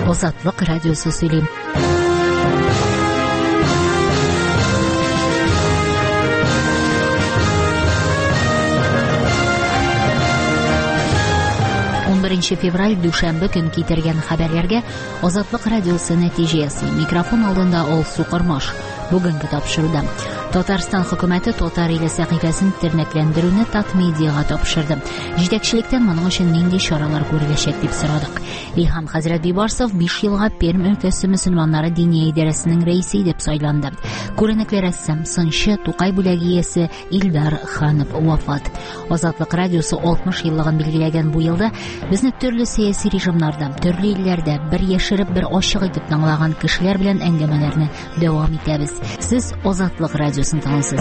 Азатлык радиосы сөйлим. Февраль дүшәмбе көн китергән хәбәрләргә Азатлык радиосы нәтиҗәсе. Микрофон алдында Алсу Кормаш. Бүгенге тапшыруда Татарстан хөкүмәте Татар иле сәхифәсен тернәкләндерүне Татмедиага тапшырды. Җитәкчелектән моның өчен нинди чаралар күреләчәк дип сорадык. Илһам хәзрәт Бибарсов 5 елга Пермь өлкәсе мөселманнары дини идарәсенең рәисе дип сайланды. Күренекле рәссам, сынчы, Тукай бүләге иясе Илдар Ханов вафат. Азатлык радиосы 60 еллыгын билгеләгән бу елда безне төрле сәяси режимнарда, төрле илләрдә бер яшереп, бер ачык итеп тыңлаган кешеләр белән әңгәмәләрне дәвам итәбез. Сез Азатлык радиосын тыңлыйсыз.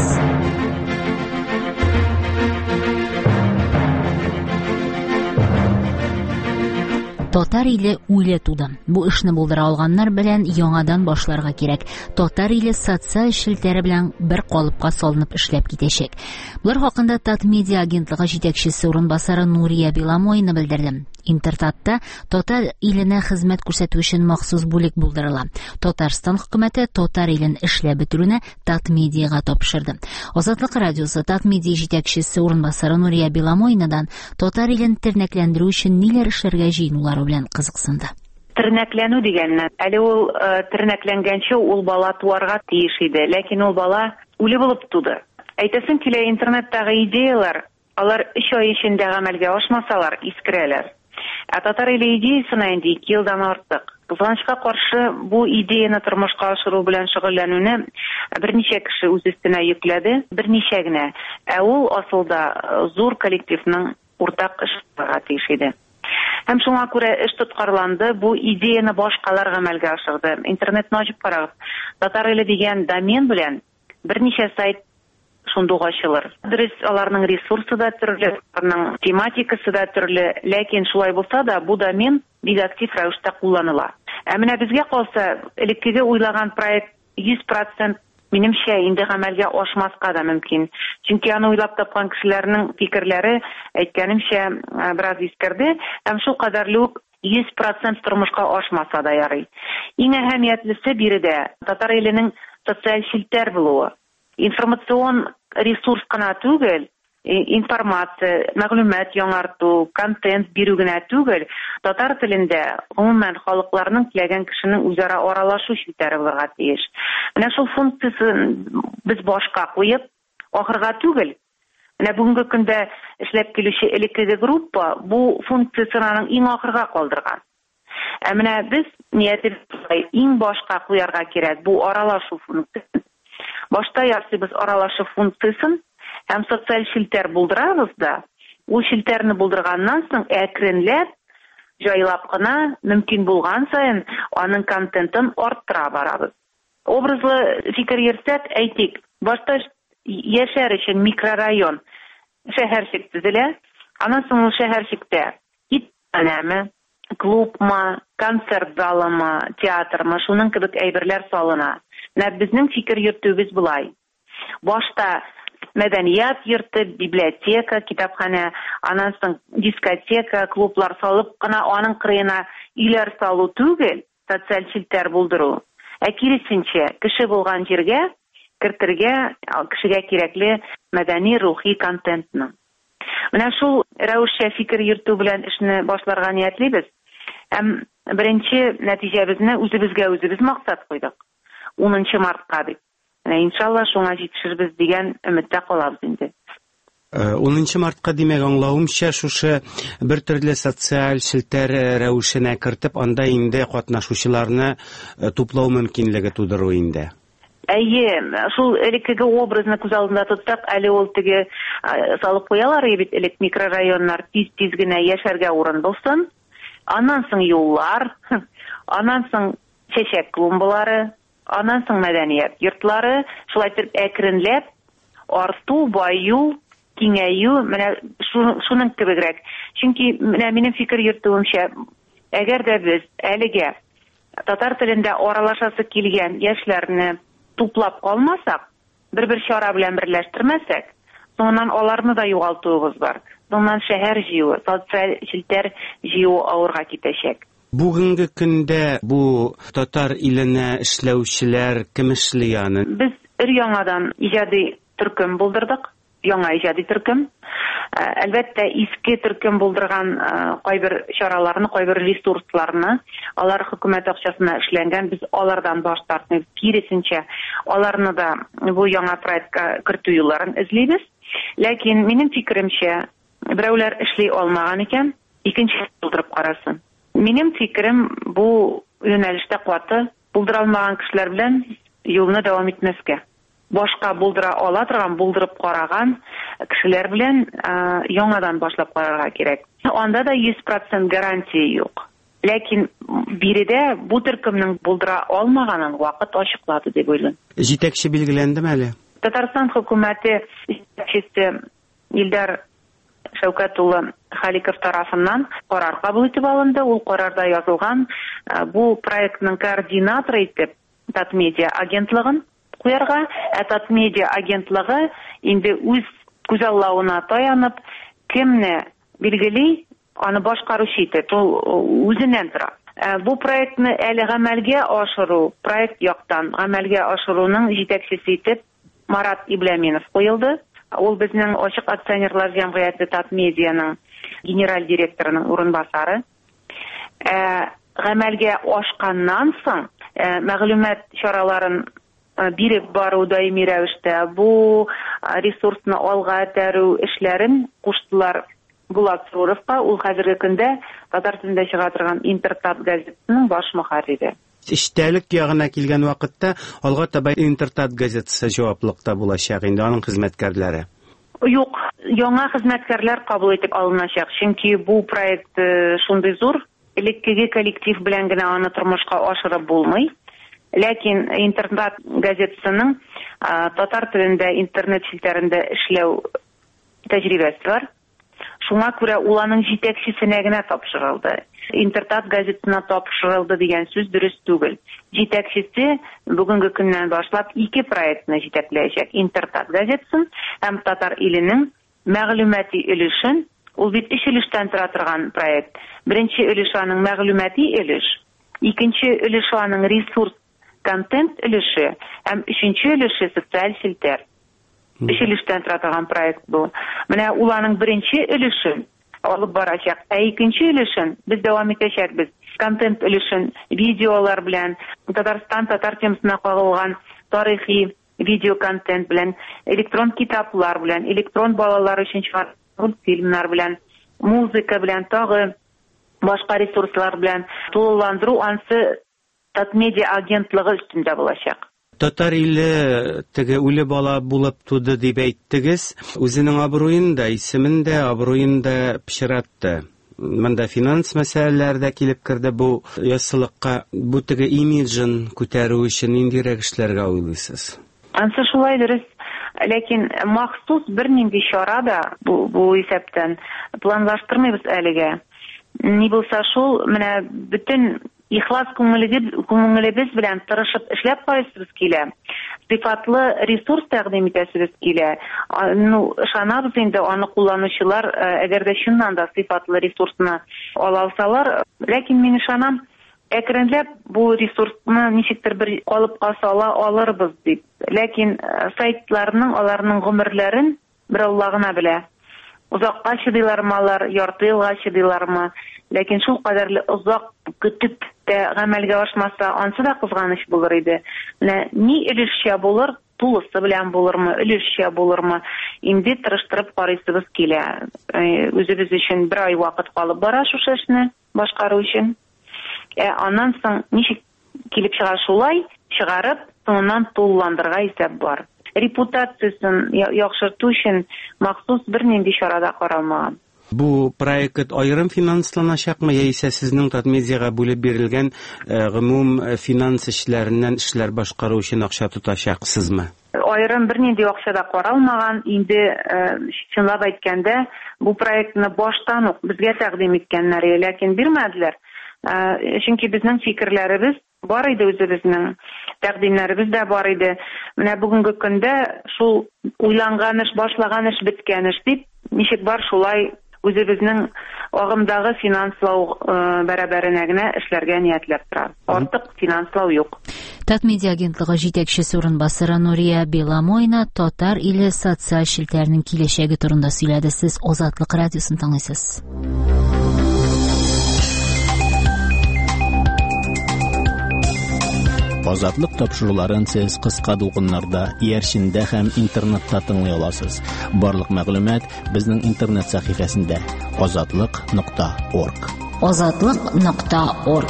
Татар иле үле туды. Бу эшне булдыра алганнар белән яңадан башларга кирәк. Татар иле социаль шелтәре белән бер калыпка салынып эшләп китәчәк. Булар хакында Татмедиа агентлыгы җитәкчесе урынбасары Нурия Беломоина белдерде. Интертатта татар иленә хезмәт күрсәтү өчен махсус бүлек булдырыла. Татарстан хөкүмәте татар илен эшләп бетерүне Татмедиага тапшырды. Азатлык радиосы Татмедиа җитәкчесе урынбасары Нурия Беломоинадан татар илен тернәкләндерү өчен ниләр эшләргә җыенулары белән кызыксынды. Тернәкләнү дигәнне, әле ул тернәкләнгәнче ул бала туарга тиеш иде, ләкин ул бала үле булып туды. Әйтәсем килә, интернеттагы идеялар, алар 3 ай эчендә гамәлгә ашмасалар, искерәләр. Татар иле идеясына инде 2 елдан артык. Кызганычка каршы, бу идеяны тормышка ашыру белән шөгыльләнүне берничә кеше үз өстенә йөкләде, берничә генә. Ул асылда зур коллективның уртак эш итәргә тиеш иде. Һәм шуңа күрә эш тоткарланды, бу идеяны башкалар гамәлгә ашырды. Интернетны ачып карагыз. Татар иле дигән домен белән берничә сайт шундук ачылыр. Дөрес, аларның ресурсы да төрле, аларның тематикасы да төрле, ләкин шулай булса да, бу домен бик актив рәвештә кулланыла. Менә безгә калса, элеккеге уйлаган проект 100% минемчә инде гамәлгә ашмаска да мөмкин. Чөнки аны уйлап тапкан кешеләрнең фикерләре, әйткәнемчә, бераз искерде, һәм шул кадәрлек 100% тормышка ашмаса да ярый. Иң әһәмиятлесе биредә татар иленең социаль шелтәр булуы. Информацион ресурс кына түгел, информация, мәгълүмат яңарту, контент бирү генә түгел, татар телендә гомумән халыкларның теләгән кешенең үзара аралашу шелтәре булырга тиеш. Менә шул функциясын без башка куеп, ахырга түгел. Менә бүгенге көндә эшләп килүче элеккеге группа бу функцияны иң ахырга калдырган. Менә без ниятебез иң башка куярга кирәк бу аралашу функциясын. Башта ясыйбыз аралашу функциясын, һәм социаль шелтәр булдырабыз да, ул шелтәрне булдырганнан соң әкренләп, җайлап кына, мөмкин булган саен аның контентын арттыра барабыз. Образлы фикер йөрсәк, әйтик, башта яшәр өчен микрорайон, шәһәрчек төзелә, аннан соң ул шәһәрчектә китапханәме, клубмы, концерт залымы, театрмы, шуның кебек әйберләр салына. Безнең фикер йөртүбез булай. Башта мәдәният йорты, библиотека, китапханә, аннан соң дискотека, клублар салып кына аның кырыена үйләр салу түгел, социаль шелтәр булдыру. Киресенчә, кеше булган җиргә кертергә, кешегә кирәкле мәдәни, рухи контентны. Менә шул рәвешчә фикер йөртү белән эшне башларга ниятлибез. Һәм беренче нәтиҗәбезне үзебезгә үзебез максат куйдык. 10 мартка дип. Иншалла шуңа җитешербез дигән өметтә калабыз инде. 10 мартка димәк аңлавымча шушы бер төрле социаль шелтәр рәвешенә кертеп, анда инде катнашучыларны туплау мөмкинлеге тудыру инде. Әйе, шул элеккеге образны күз алдында тоттык, әле ул теге салып куялар бит, элек микрорайоннар тиз генә яшәргә урын булсын. Аннан соң юллар, аннан соң чәчәк клумбалары, аннан соң мәдәният йортлары, шулай итеп әкренләп арту, баю, киңәю, менә шуның кебегрәк. Чөнки менә минем фикер йөртүемчә, әгәр дә без әлегә татар телендә аралашасы килгән яшьләрне туплап калмасак, бер чара белән берләштермәсәк, соңыннан аларны да югалтуыбыз бар. Соңыннан шәһәр җыюы, социаль шелтәр җыюы авырга китәчәк. Бүгенге көндә бу татар иленә эшләүчеләр кем эшли аны? Без өр-яңадан иҗади төркем булдырдык. Яңа иҗади төркем. Әлбәттә, иске төркем булдырган кайбер чараларны, кайбер ресурсларны, алар хөкүмәт акчасына эшләнгән, без алардан баш тартмыйбыз. Киресенчә, аларны да бу яңа проектка кертү юлларын эзлибез. Ләкин минем фикеремчә, берәүләр эшли алмаган икән, икенче булдырып карасын. Минем фикерем, бу юнәлештә куаты булдыра алмаган кешеләр белән юлны дәвам итмәскә. Башка булдыра ала торган, булдырып караган кешеләр белән яңадан башлап карарга кирәк. Анда да 100% гарантия юк. Ләкин биредә бу төркемнең булдыра алмаганын вакыт ачыклады дип уйлыйм. Җитәкче билгеләндеме әле? Татарстан хөкүмәте җитәкчесе Илдар Шәүкәт улы Халиков тарафыннан карар кабул итеп алынды. Ул карарда язылган, бу проектның координаторы итеп Татмедиа агентлыгын куярга, Татмедиа агентлыгы инде үз күзаллауына таянып, кемне билгели, аны башкаручы итеп, ул үзеннән тора. Бу проектны әле гамәлгә ашыру, проект яктан гамәлгә ашыруның җитәкчесе итеп Марат Ибләминов куелды. Ул безнең Ачык акционерлар җәмгыяте Татмедианың генераль директорының урынбасары. Гамәлгә ашканнан соң мәгълүмат чараларын биреп бару даими рәвештә бу ресурсны алга этәрү эшләрен куштылар Булат Суровка. Ул хәзерге көндә татар телендә чыга торган Интертат газетасының баш мөхәррире. Эштәлек ягына килгән вакытта алга таба Интертат газетасы җаваплыкта булачак инде аның хезмәткәрләре. Юк, яңа хезмәткәрләр кабул итеп алыначак, чөнки бу проект шундый зур, элеккеге коллектив белән генә аны тормышка ашырып булмый. Ләкин Интертат газетасының татар телендә интернет челтәрендә эшләү тәҗрибәсе бар. Шуңа күрә ул аның җитәкчесенә генә тапшырылды. Интертат газетасына тапшырылды дигән сүз дөрес түгел. Җитәкчесе бүгенге көннән башлап 2 проектны җитәкләячәк. Интертат газетасын һәм татар иленең мәгълүмати өлешен, ул бит 3 өлештән тора торган проект. Беренче өлеш аның мәгълүмати өлеш, икенче өлеш аның ресурс контент өлеше һәм өченче өлеше социаль челтәр. 3 өлештән тора торган проект бу. Менә ул аның беренче өлешен алып барачак, икенче өлешен без дәвам итәчәкбез. Контент өлешен видеолар белән, Татарстан татар темасына кагылган тарихи видео контент белән, электрон китаплар белән, электрон балалар өчен чыгарылган фильмнар белән, музыка белән, тагы башка ресурслар белән тулыландыру ансы Татмедиа агентлыгы өстендә булачак. Татар иле теге үле бала булып туды дип әйттегез. Үзенең абруен да, исемен дә, абруен да пичратты. Монда финанс мәсьәләләре дә килеп керде бу яссылыкка. Бу теге имиджын күтәрү өчен ниндирәк эшләргә уйлыйсыз? Ансы шулай дөрес. Ләкин махсус бернинди чара да бу исәптән планлаштырмыйбыз әлегә. Ни булса шул, менә бөтен ихлас күңелебез белән тырышып эшләп кайсыбыз килә. Сыйфатлы ресурс тәкъдим итәсебез килә. Ышанабыз инде аны кулланучылар, әгәр дә чыннан да сыйфатлы ресурсны ала алсалар, ләкин мин ышанам, әкренләп бу ресурсны ничектер бер калыпка сала алырбыз дип. Ләкин сайтларның, аларның гомерләрен бер Алла гына белә. Узакка чыдыйлармы алар, ярты елга чыдыйлармы? Ләкин шул кадәрле озак көтүп гамәлгә ашмаса, ансы да кызганыч булыр иде. Ни өлешчә булыр, тулысы белән булырмы, өлешчә булырмы? Инде тырыштырып карыйсыбыз килә. Үзебез өчен бер ай вакыт калып бара шушы эшне башкару өчен. Аннан соң ничек килеп чыга шулай, чыгарып, соңыннан тулыландырырга исәп бар. Репутациясын яхшырту өчен махсус бернинди чарада каралмаган. Бу проект айрым финансланачакмы, яисә сезнең Татмедиага бүлеп бирелгән гомум финанс эшләреннән эшләр башкару өчен акча тотачаксызмы? Айрым бернинди акча да каралмаган. Инде чынлап әйткәндә, бу проектны баштан ук безгә тәкъдим иткәннәр, ләкин бирмәделәр. Чөнки безнең фикерләребез бар иде, үзебезнең тәкъдимнәребез дә бар иде. Менә бүгенге көндә шул уйланган эш, башлаган эш, биткән эш дип, ничек бар шулай үзебезнең агымдагы финанслау бәрабәренә генә эшләргә ниятләп тора. Артык финанслау юк. Татмедиа агентлыгы җитәкчесе урынбасары Нурия Беломойна татар иле социаль челтәрнең киләчәге турында сөйләде. Сез Азатлык радиосын тыңлыйсыз. Азатлык тапшыруларын сез кыска дулкыннарда, иярчендә һәм интернетта тыңлый аласыз. Барлык мәгълүмат безнең интернет сәхифәсендә azatlyk.org. Azatlyk.org.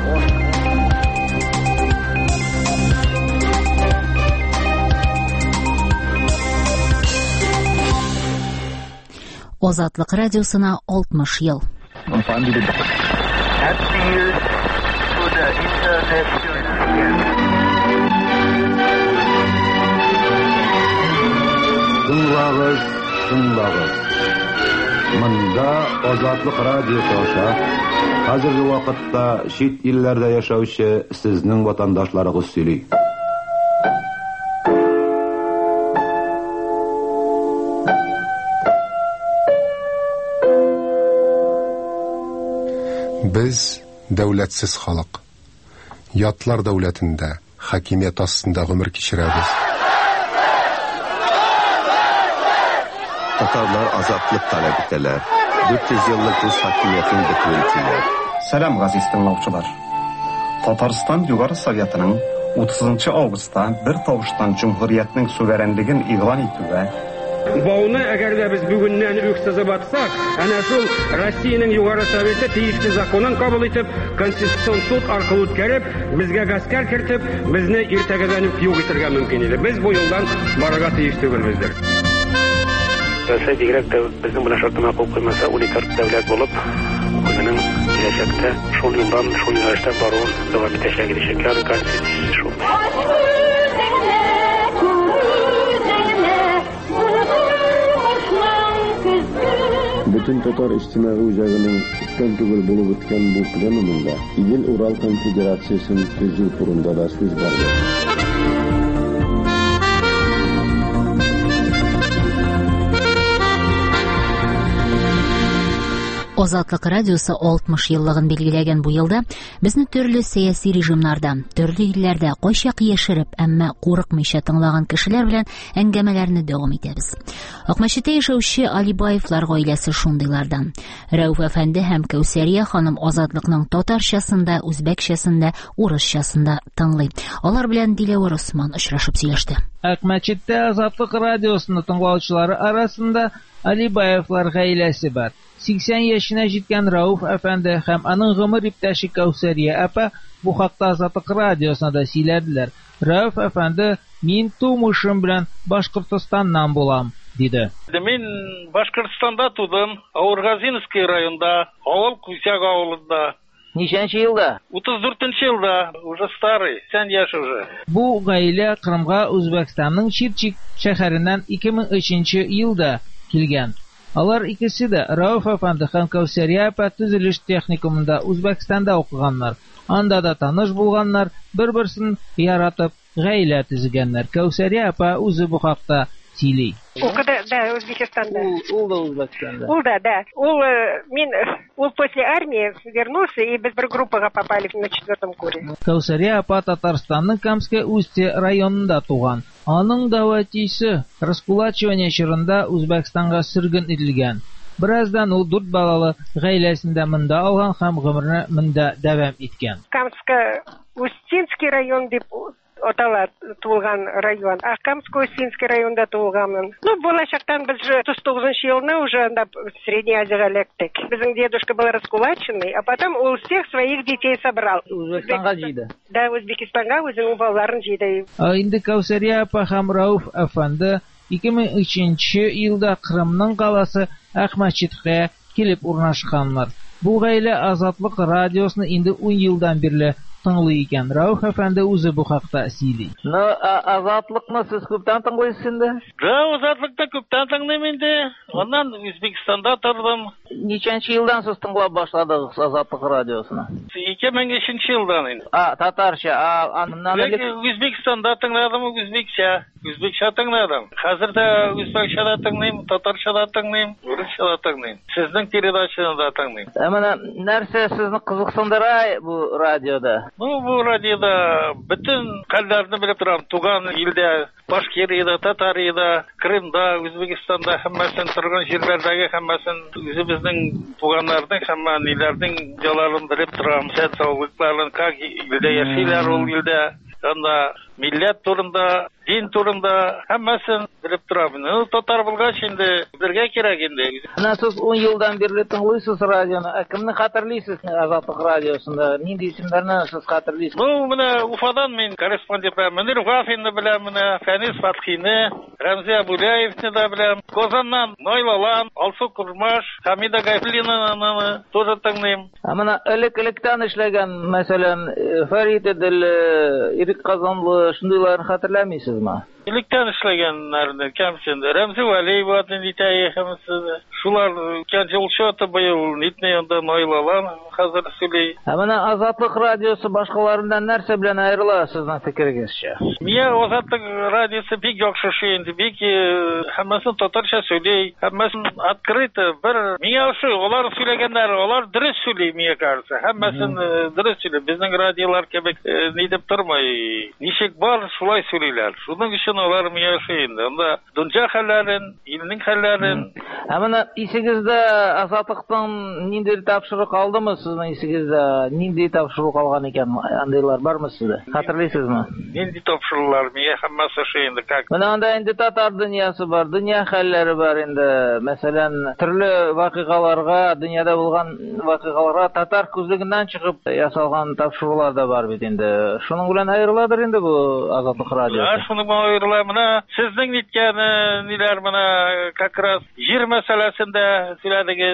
Азатлык радиосына 60 ел. Тыңлагыз. Монда Азатлык радиосы аша хәзерге вакытта чит илләрдә яшәүче сезнең ватандашларыгыз сөйли. Без дәүләтсез халык. Ятлар дәүләтендә, хакимият астында гомер кичерәбез. Татарлар азатлык таләп итәләр. 400 еллык рус хакимиятен бетерүен теләр. Сәлам газиз тыңлаучылар. Татарстан Югары Советының 30 августта бер тавыштан җумһуриятның суверенлеген игълан итүгә, Бауны әгәр дә без бүгеннән үк сызып атсак, әнә шул Россиянең Югары Советы тиешле законын кабул итеп, конституцион суд аркылы үткәреп, безгә гаскәр кертеп, безне иртәгәдән үк юк итәргә мөмкин иде. Без бу юлдан барырга тиеш түгелбездер. Россия бигрәк тә безнең белән шартына кул куймаса, уникаль дәүләт булып, үзенең киләчәктә шул юлдан, шул юнәлештә баруын дәвам итәчәк иде. Шәкәр конституция шул. Bütün Tatar İçtimai Үзәгенең күптән түгел булып үткән бу пленумында Идел-Урал конфедерациясын төзү турында да сүз барды. Азатлык радиосы 60 еллыгын билгеләгән бу елда безне төрле сәяси режимнарда, төрле илләрдә кайчак яшереп, әмма курыкмыйча тыңлаган кешеләр белән әңгәмәләрне дәвам итәбез. Акмәчеттә яшәүче Алибаевлар гаиләсе шундыйлардан. Рәүф әфәнде һәм Кәүсәрия ханым Азатлыкның татарчасында, үзбәкчәсендә, урысчасында тыңлый. Алар белән Диләвер Усман очрашып сөйләште. Акмәчеттә Азатлык радиосын тыңлаучылары арасында Алибаевлар гаиләсе бар. 80 яшенә җиткән Рәүф әфәнде һәм аның гомер иптәше Кәүсәрия апа бу хакта Азатлык радиосына да сөйләделәр. Рәүф әфәнде: "Мин тумышым белән Башкортстаннан булам", диде. Мин Башкортстанда тудым, Аургазинский районда, авыл Кусяк авылында. Ничәнче елда? 34 елда, уже старый, 80 яшь уже. Бу гаилә Кырымга Үзбәкстанның Чирчик шәһәреннән 2003 елда килгән. Алар икесе дә Рәүф әфәнде һәм Кәүсәрия апа төзелеш техникумында Үзбәкстанда укыганнар. Анда да таныш булганнар, бер-берсен яратып, гаилә төзегәннәр. Кәүсәрия апа үзе бу хакта сөйли. Укыды, да, Үзбекстанда. Ул да Үзбәкстанда. Ул после армии вернулся, и без группага попали на 4-м курсе. Кәүсәрия апа Татарстанның Камское-Устье районында туган. Аның дәватисе Раскулачивание чорында Үзбәкстанга сөргөн ителгән. Бираздан ул 4 балалы гаиләсендә монда алган һәм гомерне монда дәвам иткән. Камско-Устинский район дип атала тулган район. А Камско-Устинский районда тулганмын. Болашактан без 39 елны уже в Средней Азии электик. Безнең дедушка был раскулаченный, а потом ул всех своих детей собрал. Үзбәкстанга җыйды. Да, Үзбекстанга үзенең балаларын җыйды. Инде Кәүсәрия апа һәм Рәүф әфәнде 2003 елда Кырымның каласы Ахмачиткә килеп урнашканнар. Бу гаилә Азатлык радиосын инде 10 елдан бирле тыңлый икән. Рауф әфәнде үзе бу хакта сөйли. Азатлыкны сез күптән тыңлыйсыз инде? Азатлыкта күптән тыңлыйм инде. Оннан Үзбекстанда тордым. Ничәнче елдан сез тыңлап башладыгыз Азатлык радиосын? 2003 елдан инде. Татарча. Үзбекстанда тыңладым, үзбекчә тыңладым. Хәзер дә үзбекчә да тыңлыйм, татарча да тыңлыйм, урысча да тыңлыйм. Сезнең передачаны да тыңлыйм. Менә нәрсә сезне кызыксындыра бу радиода? Бу радиода bütün хәлләрне белеп торам. Туган илдә, Башкирияда, Татарияда, Крымда, Үзбекстанда һәммәсен торган җирләрдәге һәммәсен үзебезнең туганнарның һәм ниләрнең җаларын белеп торам. Сәүлекләрен как илдә яшиләр ул илдә. Анда милләт турында, дин турында һәммәсен белеп торам. Татар булгач инде бергә кирәк инде. Менә сез 10 елдан бирле тыңлыйсыз радионы. Кемне хәтерлисез Азатлык радиосында? Нинди исемнәрне сез хәтерлисез? Менә Уфадан мин корреспондент Мөнир Гафинны беләм, менә Фәнис Фатхины, Рамзи Абулаевны да беләм. Казаннан Нойлалан, Алсу Курмаш, Хамида Гайфлинаны тоже тыңлыйм. Менә элек-электән эшләгән, мәсәлән, Фәрит Идел, Ирек Казанлы, шундыйларны хәтерләмисезме? Электән эшләгәннәрне кемсен? Рамзи Валиева дитәе һәммәсе. Шулар кәҗәлчәте быел нитне анда Нойлалан хәзер сөйли. Менә Азатлык радиосы башкаларыннан нәрсә белән аерыла сезнең фикерегезчә? Мия Азатлык радиосы бик яхшы шуй инде, бик һәммәсен татарча сөйли, һәммәсен открыто бер. Мия шуй, алар сөйләгәннәр, алар дөрес сөйли, мия кажется. Һәммәсен дөрес сөйли. Безнең радиолар кебек ни дип тормый. Ничек бар, шулай сөйлиләр. Шуның өчен алар мия шуй инде. Анда дөнья хәлләрен, илнең хәлләрен. Менә исегездә Азатлыктан нинди тапшырык алдымы сезнең исегездә? Нинди тапшырык алган икән? Андыйлар бармы сездә? Хәтерлисезме? Нинди тапшырыклар? Мия һәммәсе шуй инде. Менә анда инде татар дөньясы бар, дөнья хәлләре бар инде. Мәсәлән, төрле вакыйгаларга, дөньяда булган вакыйгаларга татар күзлегеннән чыгып ясалган тапшырулар да бар бит инде. Шуның белән аерыладыр инде бу Азатлык радиосы. Шуның белән аерыла. Менә сезнең ниткән ниләр менә как раз җир мәсьәләсендә сөйләдегез.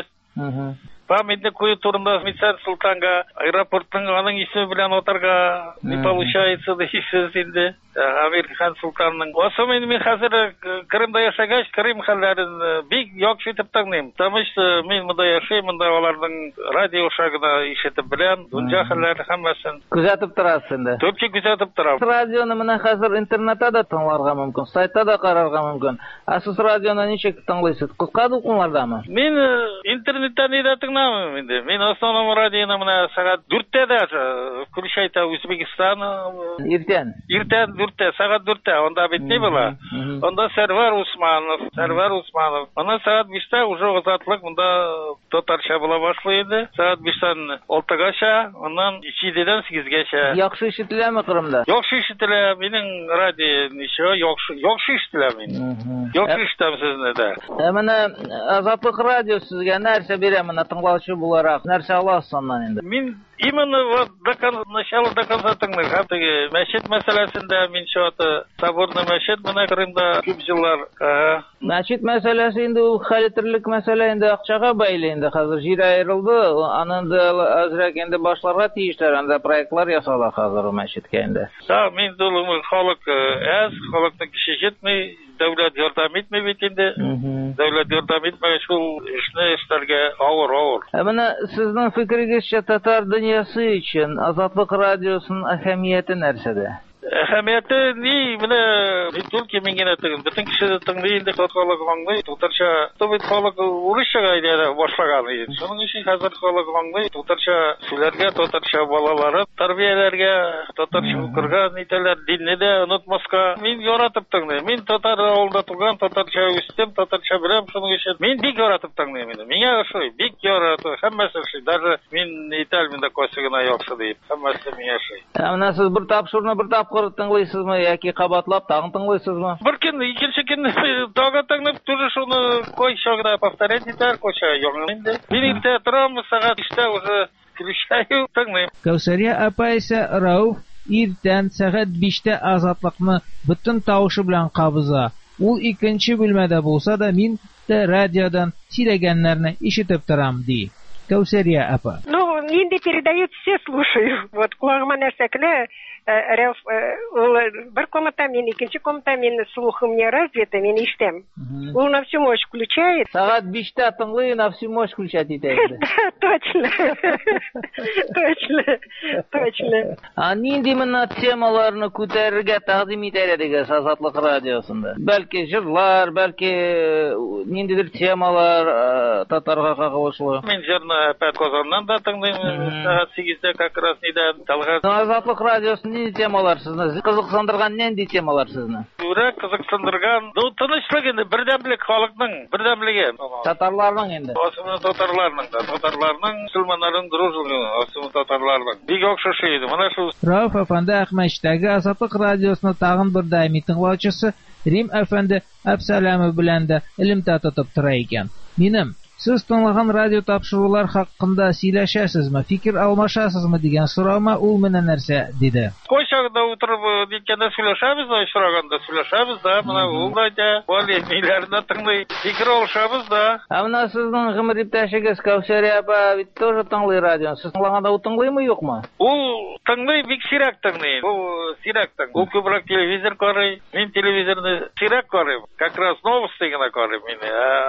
Памятник кую турында Митсән Султанга аэропортның аның исеме белән атарга не получается дисез инде. Амир хан Султанның. Особенно мин хәзер Крымда яшәгәч, Крым хәлләрен бик яхшы итеп тыңлыйм. Потому что мин монда яшәйм, монда аларның радио шагына ишетеп беләм, дөнья хәлләре һәммәсен күзәтеп торасыз инде. Төпче күзәтеп торам. Радионы менә хәзер интернетта да тыңларга мөмкин, сайтта да карарга мөмкин. Сез радионы ничек тыңлыйсыз? Кыска докумнардамы? Мин интернеттан да тыңламыйм инде. Мин основном радионы менә сәгать 4-тә дә включайта Үзбекстан. Иртән сәгать 4-тә, онда бит ни була? Онда Сәрвәр Усманов. Аны сәгать 5-тә уже Азатлык, монда татарча була башлый инде. Сәгать 5-тән 6-гача, оннан 7-дән 8-гәчә. Яхшы ишетеләме Крымда? Яхшы ишетелә, минең радио ничә яхшы ишетелә мин. Яхшы ишетәм сезне дә. Менә Азатлык радио сезгә нәрсә бирә менә тыңлаучы буларак? Нәрсә аласыз аннан инде? Мин именно вот начало до конца тыңлыйм. Хәтта мәчет мәсьәләсендә мин шуаты соборный мәчет менә Крымда күп җиллар. Мәчет мәсьәләсе инде ул хәлетерлек мәсьәлә инде акчага бәйле инде. Хәзер җир аерылды, аны да азрак инде башларга тиешләр, анда проектлар ясала хәзер мәчеткә инде. Мин дулым халык халыкны кеше җитми, дәүләт ярдәм итми бит инде. Дәүләт ярдәм итмәгәч ул эшне эшләргә авыр. Менә сезнең фикерегезчә татар дөньясы өчен Азатлык радиосының әһәмияте нәрсәдә? Әһәмияте ни, менә только мин генә тыңлыйм. Бөтен кеше тыңлый инде, халык аңлый. Татарча, бит халык урысчага әйләнә башлаган иде. Шуның өчен хәзер халык аңлый. Татарча сөйләргә, татарча балалары тәрбияләргә, татарча укырга, нитәләр, динне дә онытмаска. Мин яратып тыңлыйм. Мин татар авылда туган, татарча үстем, татарча беләм. Шуның өчен мин бик яратып тыңлыйм инде. Миңа шуй бик яратып, һәммәсе шуй. Даже мин итәл миндә косыгына яхшы дип. Һәммәсе миңа шуй. Менә сез бер тапшырны бер тапкыр тыңлыйсызмы яки кабатлап тагын тыңлыйсызмы? Бер көн, икенче көнне тагын тыңлап, тоже шуны койчагына повторять итәр, койча яңа инде. Мин иртә торам, сәгать 5-тә уже включаю, тыңлыйм. Кәүсәрия апа исә Рауф иртән сәгать 5-тә Азатлыкны бөтен тавышы белән кабыза. Ул икенче бүлмәдә булса да мин дә радиодан сөйләгәннәрне ишетеп торам ди. Кәүсәрия апа. нинди передают, все слушаю. Вот құлағыма нәрсе келе, Рәуф, бір комната мен, икенче комната мен, слухы мне развиты, мен ишетәм. Он на всю мощь включает. Сағат 5-тә тыңлый, на всю мощь включать итәде. Точно. Точно. Нинди мына темаларны күтәрергә тәкъдим итәләр Азатлык радиосында. Бәлки җырлар, бәлки ниндидер темалар татарга кагылышлы. Мен җырны Казаннан да тыңлыйм. Сәгать 8-дә как раз нидән Талгат. Азатлык радиосында нинди темалар сезне кызыксындырган, нинди темалар сезне? Үрәк кызыксындырган, тынычлык инде, бердәмлек халыкның, бердәмлеге. Татарларның инде. Асылы татарларның да, татарларның, мөселманнарның дружбасы, асылы татарларның. Бик охшаш иде. Менә шул. Рауф әфәнде Әхмәчтәге Азатлык радиосының тагын бер даими тыңлаучысы Рим әфәнде Әбсәләмов белән дә элемтә тотып тора икән. Минем сез тыңлаган радио тапшырулар хакында сөйләшәсезме, фикер алмашасызмы дигән сораума ул менә нәрсә диде. Койчагында утырып дикәндә сөйләшәбез, очраганда сөйләшәбез да, менә ул да валийләрне тыңлый, фикер алышабыз да. Менә сезнең гомер иптәшегез Кәүсәрия апа бит тоже тыңлый радио. Сез тыңлаганда ул тыңлыймы, юкмы? Ул тыңлый, бик сирәк тыңлый. Ул сирәк тыңлый. Ул күбрәк телевизор карый. Мин телевизорны сирәк карыйм. Как раз новости гына карыйм мин.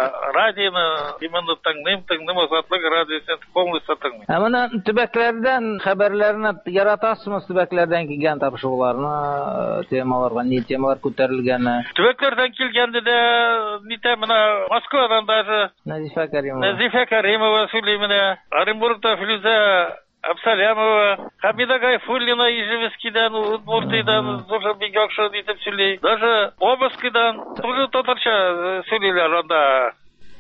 Радионы именно тыңлыйм, Азатлык радиосын полностью тыңлыйм. Менә төбәкләрдән хәбәрләрне яратасызмы, төбәкләрдән килгән тапшыруларны, темаларга, ни темалар күтәрелгәне? Төбәкләрдән килгәндә дә нитә менә Москвадан даже Назифа Каримова сөйли менә, Оренбургта Филүзә Абсалямова, Хабида Гайфуллина Ижевскийдан, Удмуртийдан тоже бик яхшы итеп сөйли. Даже Обскийдан тоже татарча сөйлиләр анда.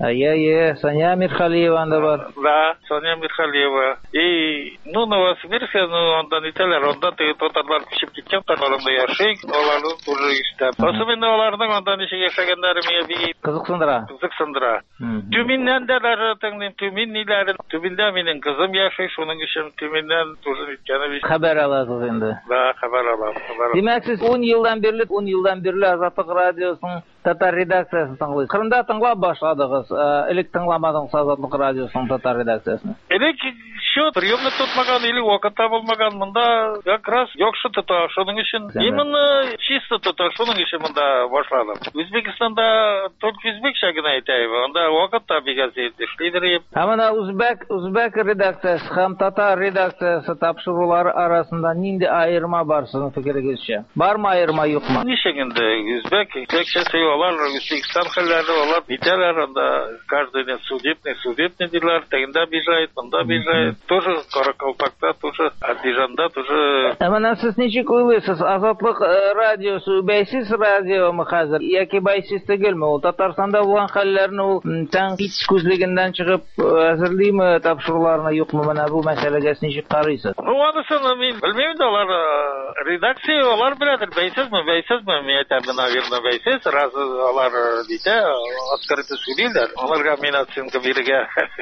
Саня Мирхалиева анда бар. Да, Саня Мирхалиева. И, Новосибирск, анда нителер, анда татарлар күчеп киткән, татарларда яшый, аларны тоже иштәп. Особенно аларның анда ничек яшәгәннәре миңа бик кызыксындыра. Төминнән дә даже тыңлыйм, Төминниләрен, Төминдә минең кызым яшый, шуның өчен Төминнән тоже иткәне бик. Хәбәр аласыз инде. Да, хәбәр алам. Димәк, сез 10 елдан бирле Азатлык радиосының татар редакциясын тыңлыйсыз. Кырымда тыңлап башладыгыз. Элек тыңламадыңыз Азатлык радиосының татар редакциясын. Элек счет приемный тотмаган или вакыт табылмаган, монда как раз яхшы тота, шуның өчен именно чисто тота, шуның өчен монда башладым. Үзбекстанда только үзбекчә генә әйтәйм, анда вакыт та бик аз эшлидер. Менә үзбек редакциясы һәм татар редакциясы тапшырулары арасында нинди айырма бар сезнең фикерегезчә? Бармы айырма, юкмы? Ничек инде үзбекчә сөйләләр, Үзбекстан хәлләре алар битәләр, анда каждый день судебный дилар, тегендә бижает, монда бижает. Тоже Каракалпакта, тоже Андижанда, тоже. Менә сез ничек уйлыйсыз, Азатлык радиосы бәйсез радиомы хәзер, яки бәйсез түгелме? Ул Татарстанда булган хәлләрне ул тәнкыйть күзлегеннән чыгып әзерлиме, тапшыруларны, юкмы? Менә бу мәсьәләгә ничек карыйсыз? Анысын мин белмим дә, алар редакция алар беләдер, бәйсезме, мин әйтәм, наверное, бәйсез, раз алар дитә, открыто сөйлиләр, аларга мин оценка бирергә.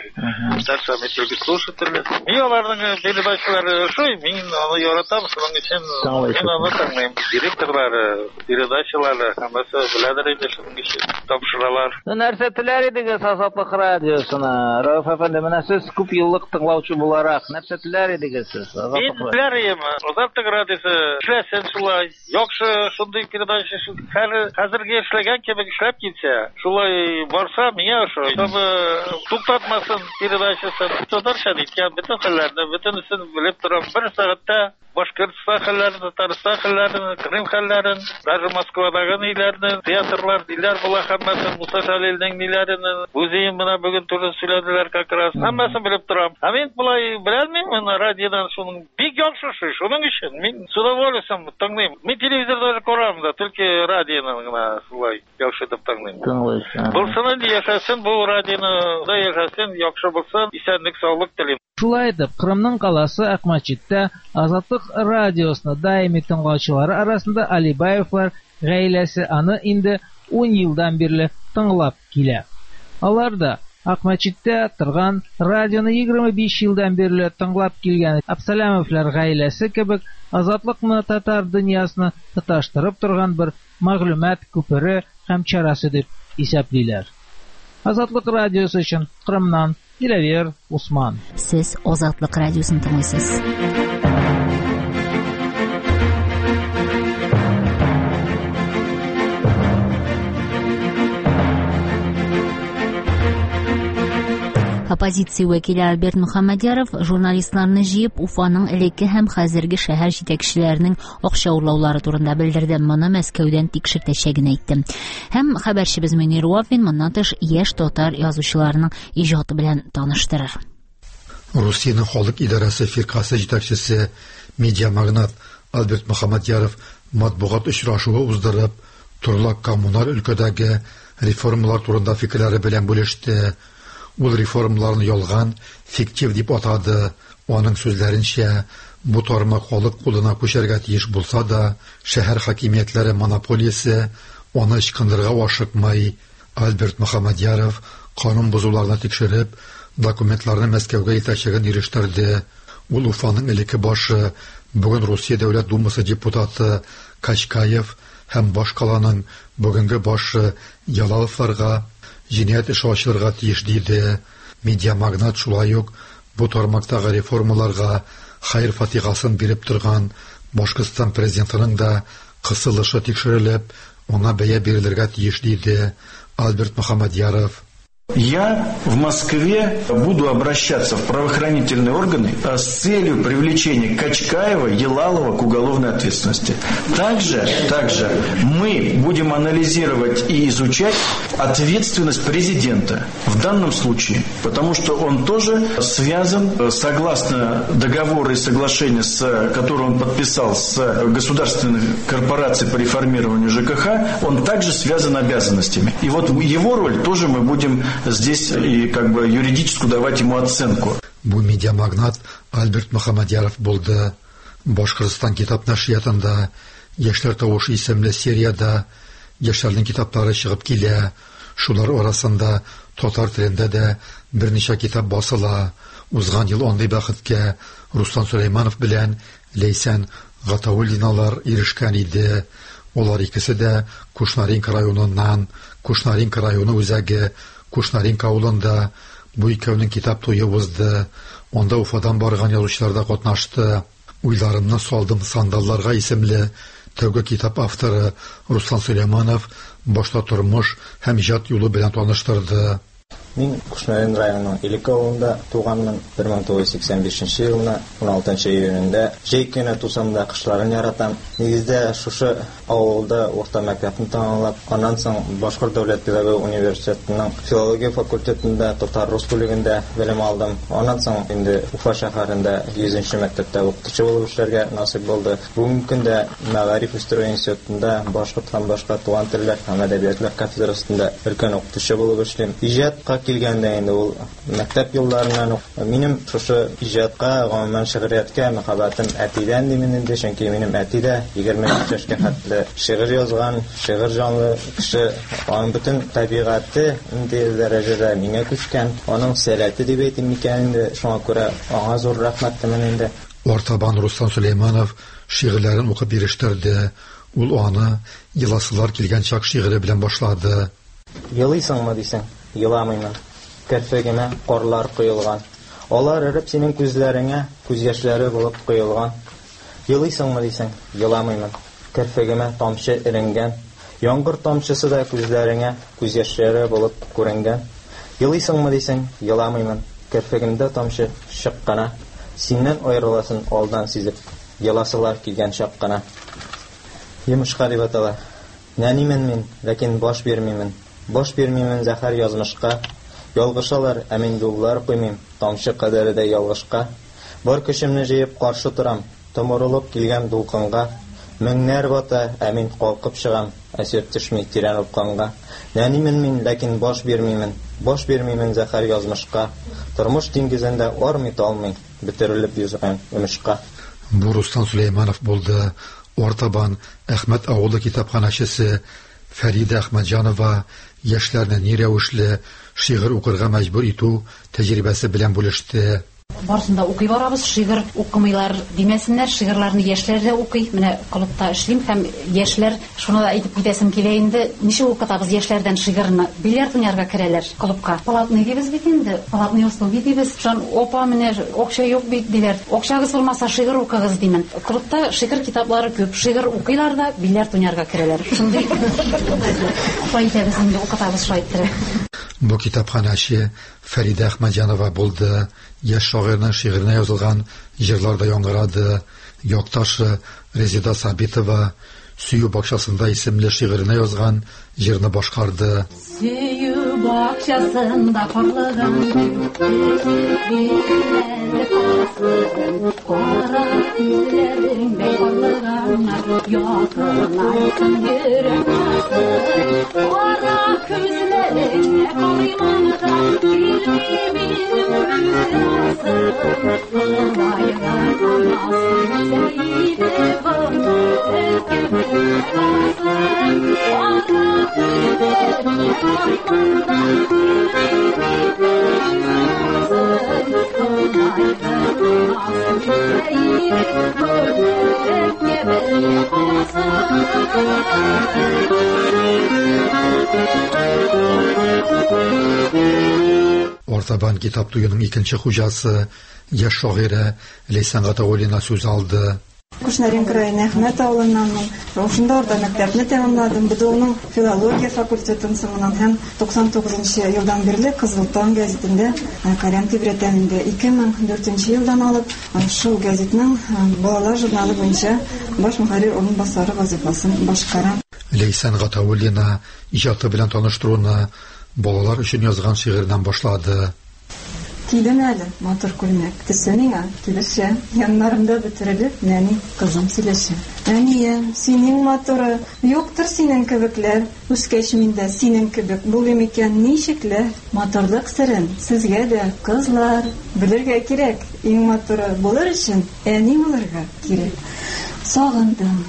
Дальше мы только слушатели. Мин аларның передачалары шуй, мин аны яратам, шуның өчен мин аны тыңлыйм. Директорлары, передачалары, һәммәсе беләдер инде, шуның өчен тапшыралар. Нәрсә теләр идегез Азатлык радиосына? Рауф әфәнде, менә сез күп еллык тыңлаучы буларак, нәрсә теләр идегез сез? Мин теләр Азатлык радиосы эшләсен шулай. Яхшы шундый передача хәзерге эшләгән кебек эшләп китсә, шулай барса миңа ошый. Чтобы туктатмасын передачасын, татарча иткән бөтен хәлләрне, бөтенесен белеп торам. Бер сәгатьтә Башкортстан хәлләрен, Татарстан хәлләрен, Крым хәлләрен, даже Москвадагы ниләрне, театрлар, диләр була һәммәсен, Муса Шалилнең ниләрен, үзем менә бүген туры сөйләделәр как раз. Һәммәсен белеп торам. Мин булай белмим, менә радиодан шуның бик яхшы шуның өчен мин с удовольствием тыңлыйм. Мин телевизорда карам да, только радионы гына шулай яхшы итеп тыңлыйм. Булсын инде яшәсен бу радионы, да яшәсен, яхшы булсын, исәнлек, саулык телим. Шулай итеп, Кырымның каласы Акмачитта Азатлык радиосына даими тыңлаучылары арасында Алибаевлар гаиләсе аны инде 10 елдан бирле тыңлап килә. Алар да Акмачитта торган радионы 25 елдан бирле тыңлап килгән Абсалямовлар гаиләсе кебек Азатлыкны татар дөньясына тоташтырып торган бер мәгълүмат күпере һәм чарасы дип исәплиләр. Азатлык радиосы өчен Кырымнан Диләвер Усман. Сез Азатлык радиосын тыңлыйсыз. Оппозиция вәкиле Альберт Мөхәммәдияров журналистларны җыеп Уфаның элекке һәм хәзерге шәһәр җитәкчеләренең акча урлаулары турында белдерде. Моны Мәскәүдән тикшертәчәген әйтте. Һәм хәбәрчебез Мөнир Вафин моннан тыш яшь татар язучыларының иҗаты белән таныштырыр. Русияның халык идарәсе фиркасы җитәкчесе медиамагнат Альберт Мөхәммәдияров матбугат очрашуы уздырып, төрле коммуналь өлкәдәге реформалар турында фикерләре белән бүлеште. Ул реформаларны ялган, фиктив дип атады. Аның сүзләренчә, бу тармак халык кулына күчәргә тиеш булса да, шәһәр хакимиятләре монополиясе аны ычкындырырга ашыкмай. Альберт Мөхәммәдияров канун бозуларны тикшереп, документларны Мәскәүгә илтәчәген ирештерде. Ул Уфаның элекке башы, бүген Русия Дәүләт Думасы депутаты Качкаев һәм башкаланың бүгенге башы Ялаловларга җинаять эше ачылырга тиеш диде. Медиамагнат шулай ук бу тармактагы реформаларга хәйр фатихасын биреп торган Башкортстан президентының да кысылышы тикшерелеп, аңа бәя бирелергә тиеш диде Альберт Мөхәммәдияров. Я в Москве буду обращаться в правоохранительные органы с целью привлечения Качкаева, Елалова к уголовной ответственности. Также мы будем анализировать и изучать ответственность президента в данном случае, потому что он тоже связан, согласно договору и соглашению, который он подписал с государственной корпорацией по реформированию ЖКХ, он также связан обязанностями. И вот его роль тоже мы будем здесь и юридическую давать ему оценку. Бу медиамагнат Альберт Мөхәммәдияров булды. Башкортстан китап нәшриятында Яшьләр тавышы исемле серияда яшьләрнең китаплары чыгып килә. Шулар арасында татар телендә дә берничә китап басыла. Узган ел андый бәхеткә Руслан Сөләйманов белән Лейсан Гатауллиналар ирешкән иде. Олар икесе дә Кушнаренко районыннан, Кушнаренко районы үзәге Кушнаренко авылында бу икәүнең китап туе узды. Онда Уфадан барган язучылар да катнашты. Уйларымны салдым сандалларга исемле тәүге китап авторы Руслан Сөләйманов башта тормыш һәм иҗат юлы белән таныштырды. Мин Кушнаренко районының Илек авылында туганмын. 1985 елның 16 июнендә җәй көне тусамда кышларын яратам. Нигездә шушы авылда орта мәктәпне тәмамлап, аннан соң Башкорт дәүләт педагогик университетының филология факультетында татар-рус бүлегендә белем алдым. Аннан соң инде Уфа шәһәрендә 100нче мәктәптә укытучы булып эшләргә насыйп булды. Бүгенге көндә Мәгариф үстерү институтында башкорт һәм башка туган телләр һәм әдәбиятлар кафедрасында өлкән укытучы булып эшлим. Иҗатка килгәндә инде ул мәктәп елларыннан минем шушы иҗатка, гомумән шигърияткә мәхәббәтем әтидән димен инде, чөнки минем әти дә 23 яшькә хәтле шигырь язган, шигырь җанлы кеше. Аның бөтен табигаты инде дәрәҗәдә миңа күчкән. Аның сәләте дип әйтим микән инде, шуңа күрә аңа зур рәхмәтмен инде. Артабан Руслан Сөләйманов шигырьләрен укып ирештерде. Ул аны еласылар килгән чак шигыре белән башлады. Елыйсыңмы дисең? Еламыймын. Кәрфәгемә карлар коелган. Алар иреп синең күзләреңә күз яшьләре булып коелган. Елыйсыңмы дисең? Еламыймын. Кәрфәгемә тамчы иренгән. Яңгыр тамчысы да күзләреңә күз яшьләре булып күренгән. Елыйсыңмы дисең? Еламыймын. Кәрфәгемдә тамчы чыккана. Синнән аерыласын алдан сизеп, еласылар килгән чаккана. Йомышка дип атала. Нәнимен мин, ләкин баш бирмимен. Баш бирмимен зәһәр язмышка. Ялгышалар, ә мин юллар куймыйм, тамчы кадәре дә ялгышка. Бар көчемне җыеп каршы торам, томырылып килгән дулкынга. Меңнәр бата, ә мин калкып чыгам, әсир төшми тирән упканга. Нәнимен мин, ләкин баш бирмимен. Баш бирмимен зәһәр язмышка. Тормыш диңгезендә армый талмый, бетерелеп йөзгән өмешкә. Бу Руслан Сөләйманов булды. Артабан Әхмәт авылы китапханәчесе Фәрида Әхмәтҗанова яшьләрне ни рәвешле шигырь укырга мәҗбүр итү тәҗрибәсе белән бүлеште. Барсын да укый барабыз, шигырь укымыйлар димәсеннәр, шигырьләрне яшьләр дә укый. Менә клубта эшлим һәм яшьләр шуны да әйтеп китәсем килә инде. Ничек укытабыз яшьләрдән шигырьне? Бильярд уйнарга керәләр клубка. Платный дибез бит инде. Платный услуги дибез. Шун опа менә акча юк бит диләр. Акчагыз булмаса шигырь укыгыз димен. Клубта шигырь китаплары күп. Шигырь укыйлар да бильярд уйнарга керәләр. Шундый файдабыз инде укытабыз шайтты. Bu kitapxonachi Farida Ahmadjanova bo'ldi. Yosh shoirning shi'rine yozilgan jillarda yong'iradi. Yoqtashi Rezida Sabitova Suyu bog'chasida ismli shi'rine yozgan jirni boshqardi. Suyu bog'chasida qorligan qora ko'zlaringda qorliganlar yoqinaysan yurek qora ko'zlaringda qorliganlar Ortaban kitap tuyunun ikinci hujası yaş şairi Leysan Gataulina söz aldı. Кушнарин крайына Әхмәт авылыннанмын. Ошында орта мәктәпне тәмамладым. Быдылның филология факультетін соңынан һәм 99 елдан бирле Кызыл таң гәзитендә Карян Тибретәнендә 2004 елдан алып, шул гәзитнең балалар журналы буенча баш мөхәррир урынбасары вазифасын башкарам. Лейсан Гатаулина иҗаты белән таныштыруны балалар өчен язган шигырьдән башлады. Килен әле, матур күлмәк, төсенеңә килешә, яннарымда бөтерелеп, нәни кызым сөйләшә. Әнием, синең матуры, юктыр синең кебекләр, үскәч миндә синең кебек булыр микән ничекләр? Матурлык сырын сезгә дә кызлар белергә кирәк, иң матуры булыр өчен әни булырга кирәк. Сагындым.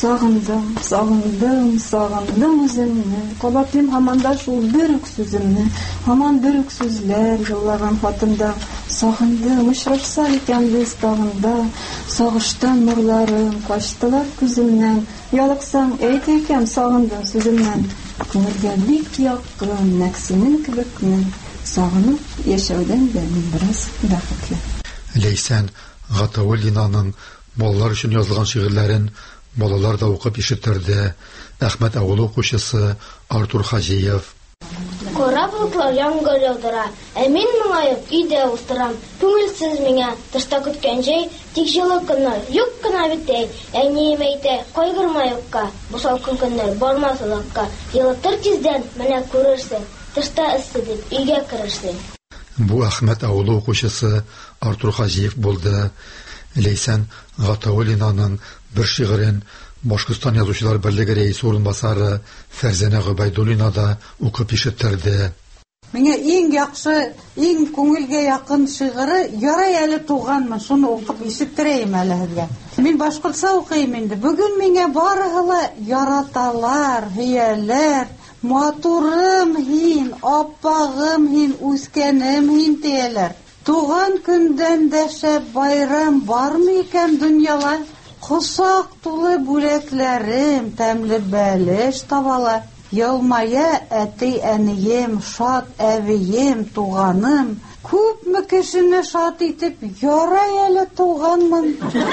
Сагындым үземне. Кабатлым һаманда шул бер үк сүземне. Һаман бер үк сүзләр җыллаган хатымда. Сагындым очрашса икән без тагында. Сагыштан нурларым качтылар күземнән. Ялыксаң әйт икән сагындым сүземнән. Күңелгә бик якын нәксинең кебекмен. Сагынып яшәүдән дә мин бераз бәхетле. Лейсан Гатаулинаның балалар өчен язылган шигырьләрен балалар да укып ишеттерде. Әхмәт авылы укучысы Артур Хаҗиев. Кара болытлар яңгыр яудыра, ә мин моңаеп өйдә утырам. Күңелсез миңа тышта көткән җәй, тик җылы көннәр юк кына бит әй. Әнием әйтә, кайгырма юкка, бу салкын көннәр бармас улакка. Елытыр тиздән, менә күрерсең, тышта эссе дип өйгә керерсең. Бу Әхмәт авылы укучысы Артур Хаҗиев булды. Лейсан Гатаулинаның bir şiirin Башкортстан язучылар берлеге рәисе урынбасары Фәрзәнә Гобайдуллина да укып ишеттерде. Миңа иң яхшы, иң күңелгә якын шигыре Ярай әле туганмын, шуны укып ишеттерәм әле сезгә. Мин башкортса укыйм инде. Бүген миңа барыгы ла яраталар, һөяләр, матурым һин, аппагым һин, үскәнем һин дияләр. Туган көндән дә шәп байрам бармы икән дөньяла? Косак тулы бүләкләрем, тәмле бәлеш табалар. Елмая әти әнием, шат әбием, туганым. Күпме кешене шат итеп, ярай әле туганмын.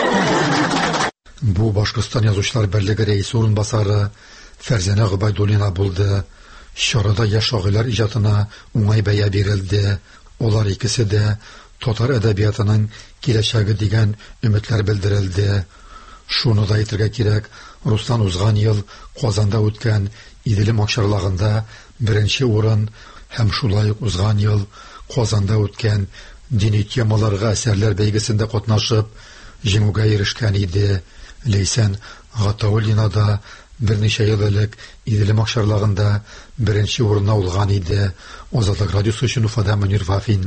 Бу Башкортстан язучылар берлеге рәисе урынбасары Фәрзәнә Гобайдуллина булды. Чарада яшь шагыйрьләр иҗатына уңай бәя бирелде. Олар икесе дә татар әдәбиятының киләчәге дигән өметләр белдерелде. Шуны да әйтергә кирәк, Рустан узган ел Казанда үткән Иделем акчарлагында беренче урын һәм шулай ук узган ел Казанда үткән дини темаларга әсәрләр бәйгесендә катнашып, җиңүгә ирешкән иде. Лейсан Гатаулина да берничә ел элек Иделем акчарлагында беренче урынга улган иде. Азатлык радиосы өчен Уфада Мөнир Вафин.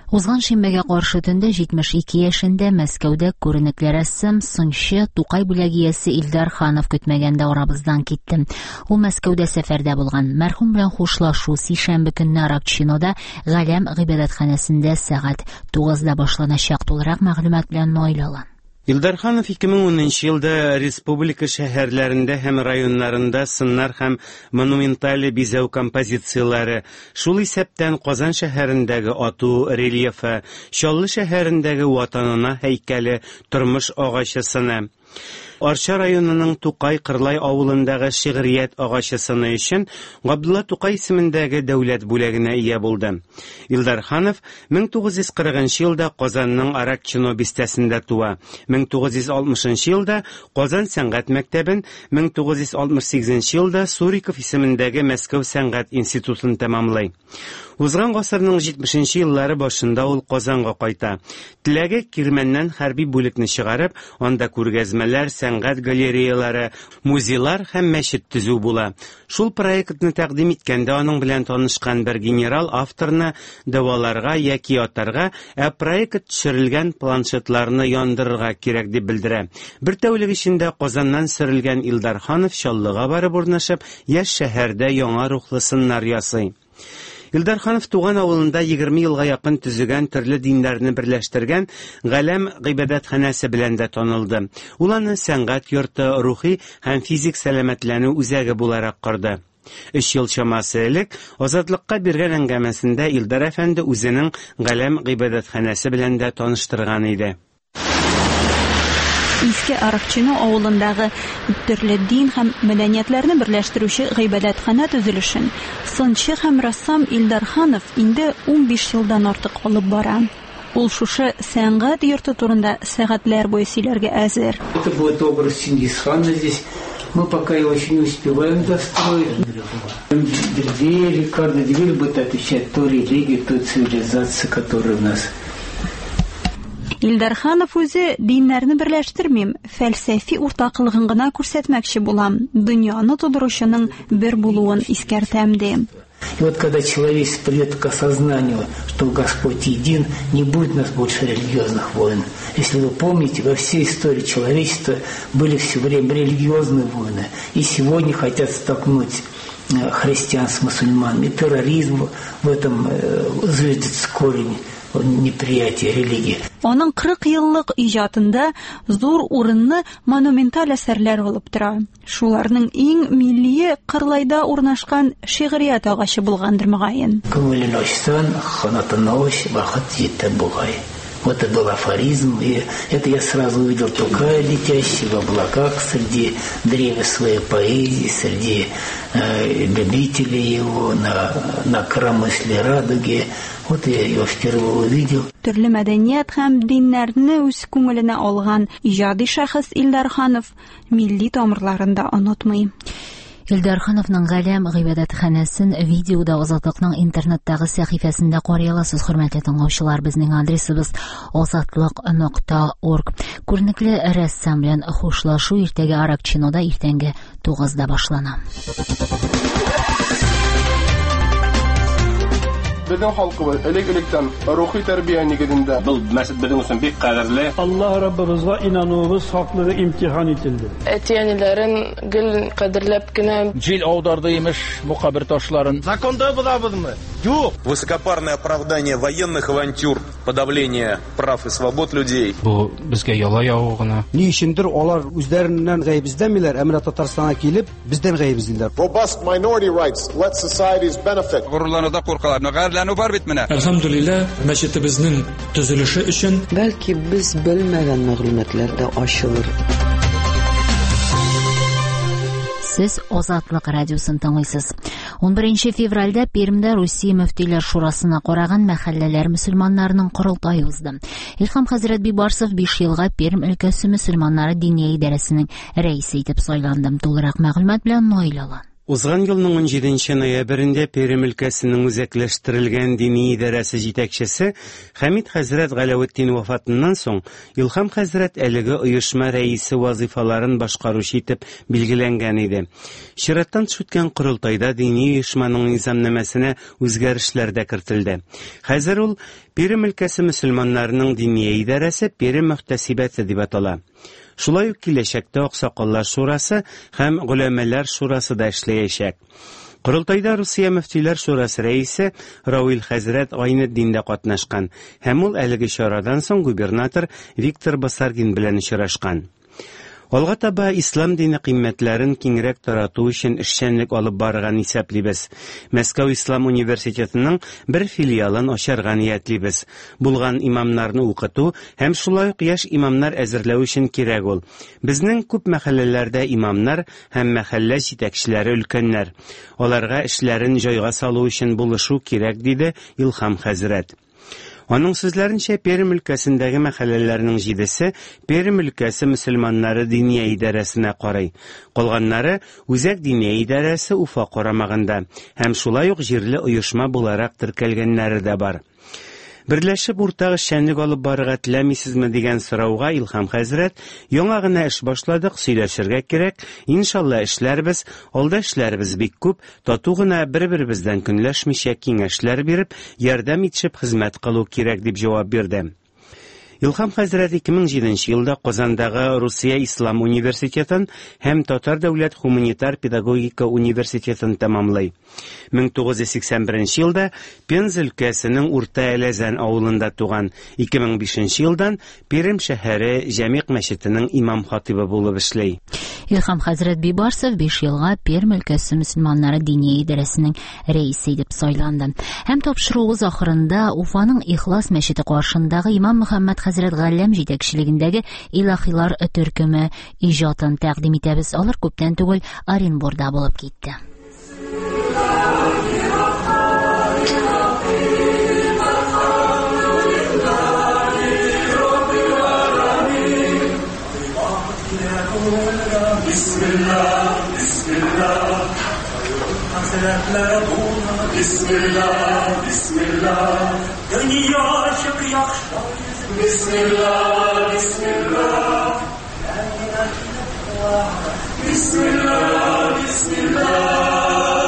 Узган шимбәгә каршы төндә 72 яшендә Мәскәүдә күренекле рәссам, сынчы, Тукай бүләгиясе Илдар Ханов көтмәгәндә арабыздан китте. Ул Мәскәүдә сәфәрдә булган. Мәрхүм белән хушлашу сишәмбе көнне Аракчинода Галәм гыйбадәтханәсендә сәгать 9-да башланачак. Тулырак мәгълүмат белән Нойлалан. Илдар Ханов 2010 елда республика шәһәрләрендә һәм районнарында сыннар һәм монументаль бизәү композицияләре, шул исәптән Казан шәһәрендәге ату рельефы, Чаллы шәһәрендәге ватанына һәйкәле, тормыш агачысына, Арча районының Тукай Кырлай авылындагы шигърият агачысыны өчен Габдулла Тукай исемендәге дәүләт бүләгенә ия булды. Илдар Ханов 1940 елда Казанның Аракчино бистәсендә туа. 1960 елда Казан сәнгать мәктәбен, 1968 елда Суриков исемендәге Мәскәү сәнгать институтын тәмамлый. Узган гасырның 70 еллары башында ул Казанга кайта. Теләге Кирмәннән хәрби бүлекне чыгарып, анда күргәзмәләр, сәнгать галереялары, музейлар һәм мәчет төзү була. Шул проектны тәкъдим иткәндә аның белән танышкан бер генерал авторны дәваларга яки атарга, проект төшерелгән планшетларны яндырырга кирәк дип белдерә. Бер тәүлек эчендә Казаннан сөрелгән Илдар Ханов Чаллыга барып урнашып, яшь шәһәрдә яңа рухлы сыннар ясый. Илдар Ханов туган авылында 20 елга якын төзегән төрле диннәрне берләштергән Галәм гыйбадәтханәсе белән дә танылды. Ул аны сәнгать йорты, рухи һәм физик сәламәтләнү үзәге буларак корды. 3 ел чамасы элек Азатлыкка биргән әңгәмәсендә Илдар әфәнде үзенең Галәм гыйбадәтханәсе белән дә таныштырган иде. Иске Аракчино авылындагы төрле дин һәм мәдәниятләрне берләштерүче гыйбадәтханә төзелешен сынчы һәм рассам Илдар Ханов инде 15 елдан артык алып бара. Ул шушы сәнгать йорты турында сәгатьләр буе сөйләргә әзер. Это будет образ Чингисхана здесь. Мы пока его еще не успеваем достроить. Каждый дверь будет отвечать той религии, той цивилизации, которая у нас. Илдар Ханов үзе диннәрне берләштермим, фәлсәфи уртаклыгын гына күрсәтмәкче булам. Дөньяны тудыручының бер булуын искәртәм ди. И вот когда человечество придет к осознанию, что Господь един, не будет у нас больше религиозных войн. Если вы помните, во всей истории человечества были все время религиозные войны. И сегодня хотят столкнуть христиан с мусульманами. Терроризм в этом зиждется корень. Неприятие религии. Аның 40 еллык иҗатында зур урынны монументаль әсәрләр алып тора. Шуларның иң милли Кырлайда урнашкан шигърият агачы булгандыр мөгаен. Күңелен ачсан, ханатын аш, вакыт җитте бугай. Вот это был афоризм, и это я сразу увидел Тукая, летящий в облаках среди древес своей поэзии, среди любителей его, на коромысле радуги. Вот я его впервые увидел. Төрле мәдәният һәм диннәрне үз күңеленә алган иҗади шәхес Илдар Ханов милли тамырларында онытмый. Илдар Хановның Галәм гыйбадәтханәсен видеода Азатлыкның интернеттагы сәхифәсендә карый аласыз, хөрмәтле тыңлаучылар. Безнең адресыбыз azatlyk.org. Күренекле рәссам белән хушлашу иртәгә Аракчинода иртәнге 9-да башлана. Безнең халкыбыз элек-электән рухи тәрбия нигезендә. Бу мәсҗид безнең өчен бик кадерле. Аллаһ Раббыбызга инануыбыз хаклыгы имтихан ителде. Әтиәниләрен гел кадерләп кенә җил аударды имеш бу кабер ташларын. Законда булабызмы? Юк. Высокопарное оправдание военных авантюр, подавление прав и свобод людей. Бу безгә яла явыгына. Ни өчендер алар үзләреннән гаебиздәмиләр, әмма Татарстанга килеп, бездән гаебиздиләр. Robust minority rights let societies benefit. Горурлануда куркаларны Әлхәмдүлилләһ, мәчетебезнең төзелеше өчен бәлки без белмәгән мәгълүматлар да ачылыр. Сез Азатлык радиосын тыңлыйсыз. 11 февральдә Пермдә Русия мөфтиләр шурасына караган мәхәлләләр мөселманнарының корылтае узды. Илһам хәзрәт Бибарсов 5 елга Перм өлкәсе мөселманнары дини идарәсенең рәисе итеп сайланды. Тулырак мәгълүмат белән Нойлалан. Узган елның 17 ноябрендә Пермь өлкәсенең үзәкләштерелгән дини идарәсе җитәкчесе Хәмид хәзрәт Галәветдин вафатыннан соң Илһам хәзрәт әлеге оешма рәисе вазифаларын башкаручы итеп билгеләнгән иде. Чираттан төшкән курултайда дини оешманың низамнамәсенә үзгәрешләр дә кертелде. Хәзер ул Пермь өлкәсе мөселманнарының дини идарәсе Пермь мөхтәсибәте дип атала. Шулай ук киләчәктә Аксакаллар шурасы һәм Гөләмәләр шурасы да эшләячәк. Курултайда Русия мөфтиләр шурасы рәисе Рауил хәзрәт Гайнетдин дә катнашкан һәм ул әлеге чарадан соң губернатор Виктор Басаргин белән очрашкан. Алга таба ислам дине кыйммәтләрен киңрәк тарату өчен эшчәнлек алып барган исәплибез. Мәскәү Ислам университетының бер филиалын ачарга ниятлибез. Булган имамнарны укыту һәм шулай ук яшь имамнар әзерләү өчен кирәк ул. Безнең күп мәхәлләләрдә имамнар һәм мәхәллә җитәкчеләре өлкәннәр. Аларга эшләрен җайга салу өчен булышу кирәк, диде Илһам хәзрәт. Аның сүзләренчә, Пермь өлкәсендәге мәхәлләләрнең 7-се Пермь өлкәсе мөселманнары дини идарәсенә карый. Калганнары үзәк дини идарәсе Уфа карамагында һәм шулай ук җирле оешма буларак теркәлгәннәре дә бар. Берләшеп уртак эшчәнлек алып барырга теләмисезме дигән сорауга Илһам хәзрәт: "Яңа гына эш башладык, сөйләшергә кирәк. Иншалла эшләрбез, алда эшләрбез бик күп. Тату гына бер-беребездән көнләшмичә киңәшләр биреп, ярдәм итешеп хезмәт кылу кирәк", дип җавап бирде. Илһам хәзрәт 2007 елда Казандагы Русия Ислам университетын һәм Татар дәүләт гуманитар педагогика университетын тәмамлый. 1981 елда Пенза өлкәсенең Урта Әләзән авылында туган. 2005 елдан Пермь шәһәре Җәмигъ мәчетенең имам хатибы булып эшли. Илһам хәзрәт Бибарсов 5 елга Пермь өлкәсе мөселманнары дини идарәсенең рәисе итеп сайланды. Һәм тапшыруы ахырында Уфаның Ихлас мәчете каршындагы имам Мөхәммәд хәзрәт Галләм җитәкчелегендәге илаһилар төркеме иҗатын тәкъдим итәбез. Алар күптән түгел Оренбургда булып китте. Bismillah, Bismillah, Bismillah, Bismillah, dünya şık yakşa. Bismillah, Bismillah, Bismillah, Bismillah.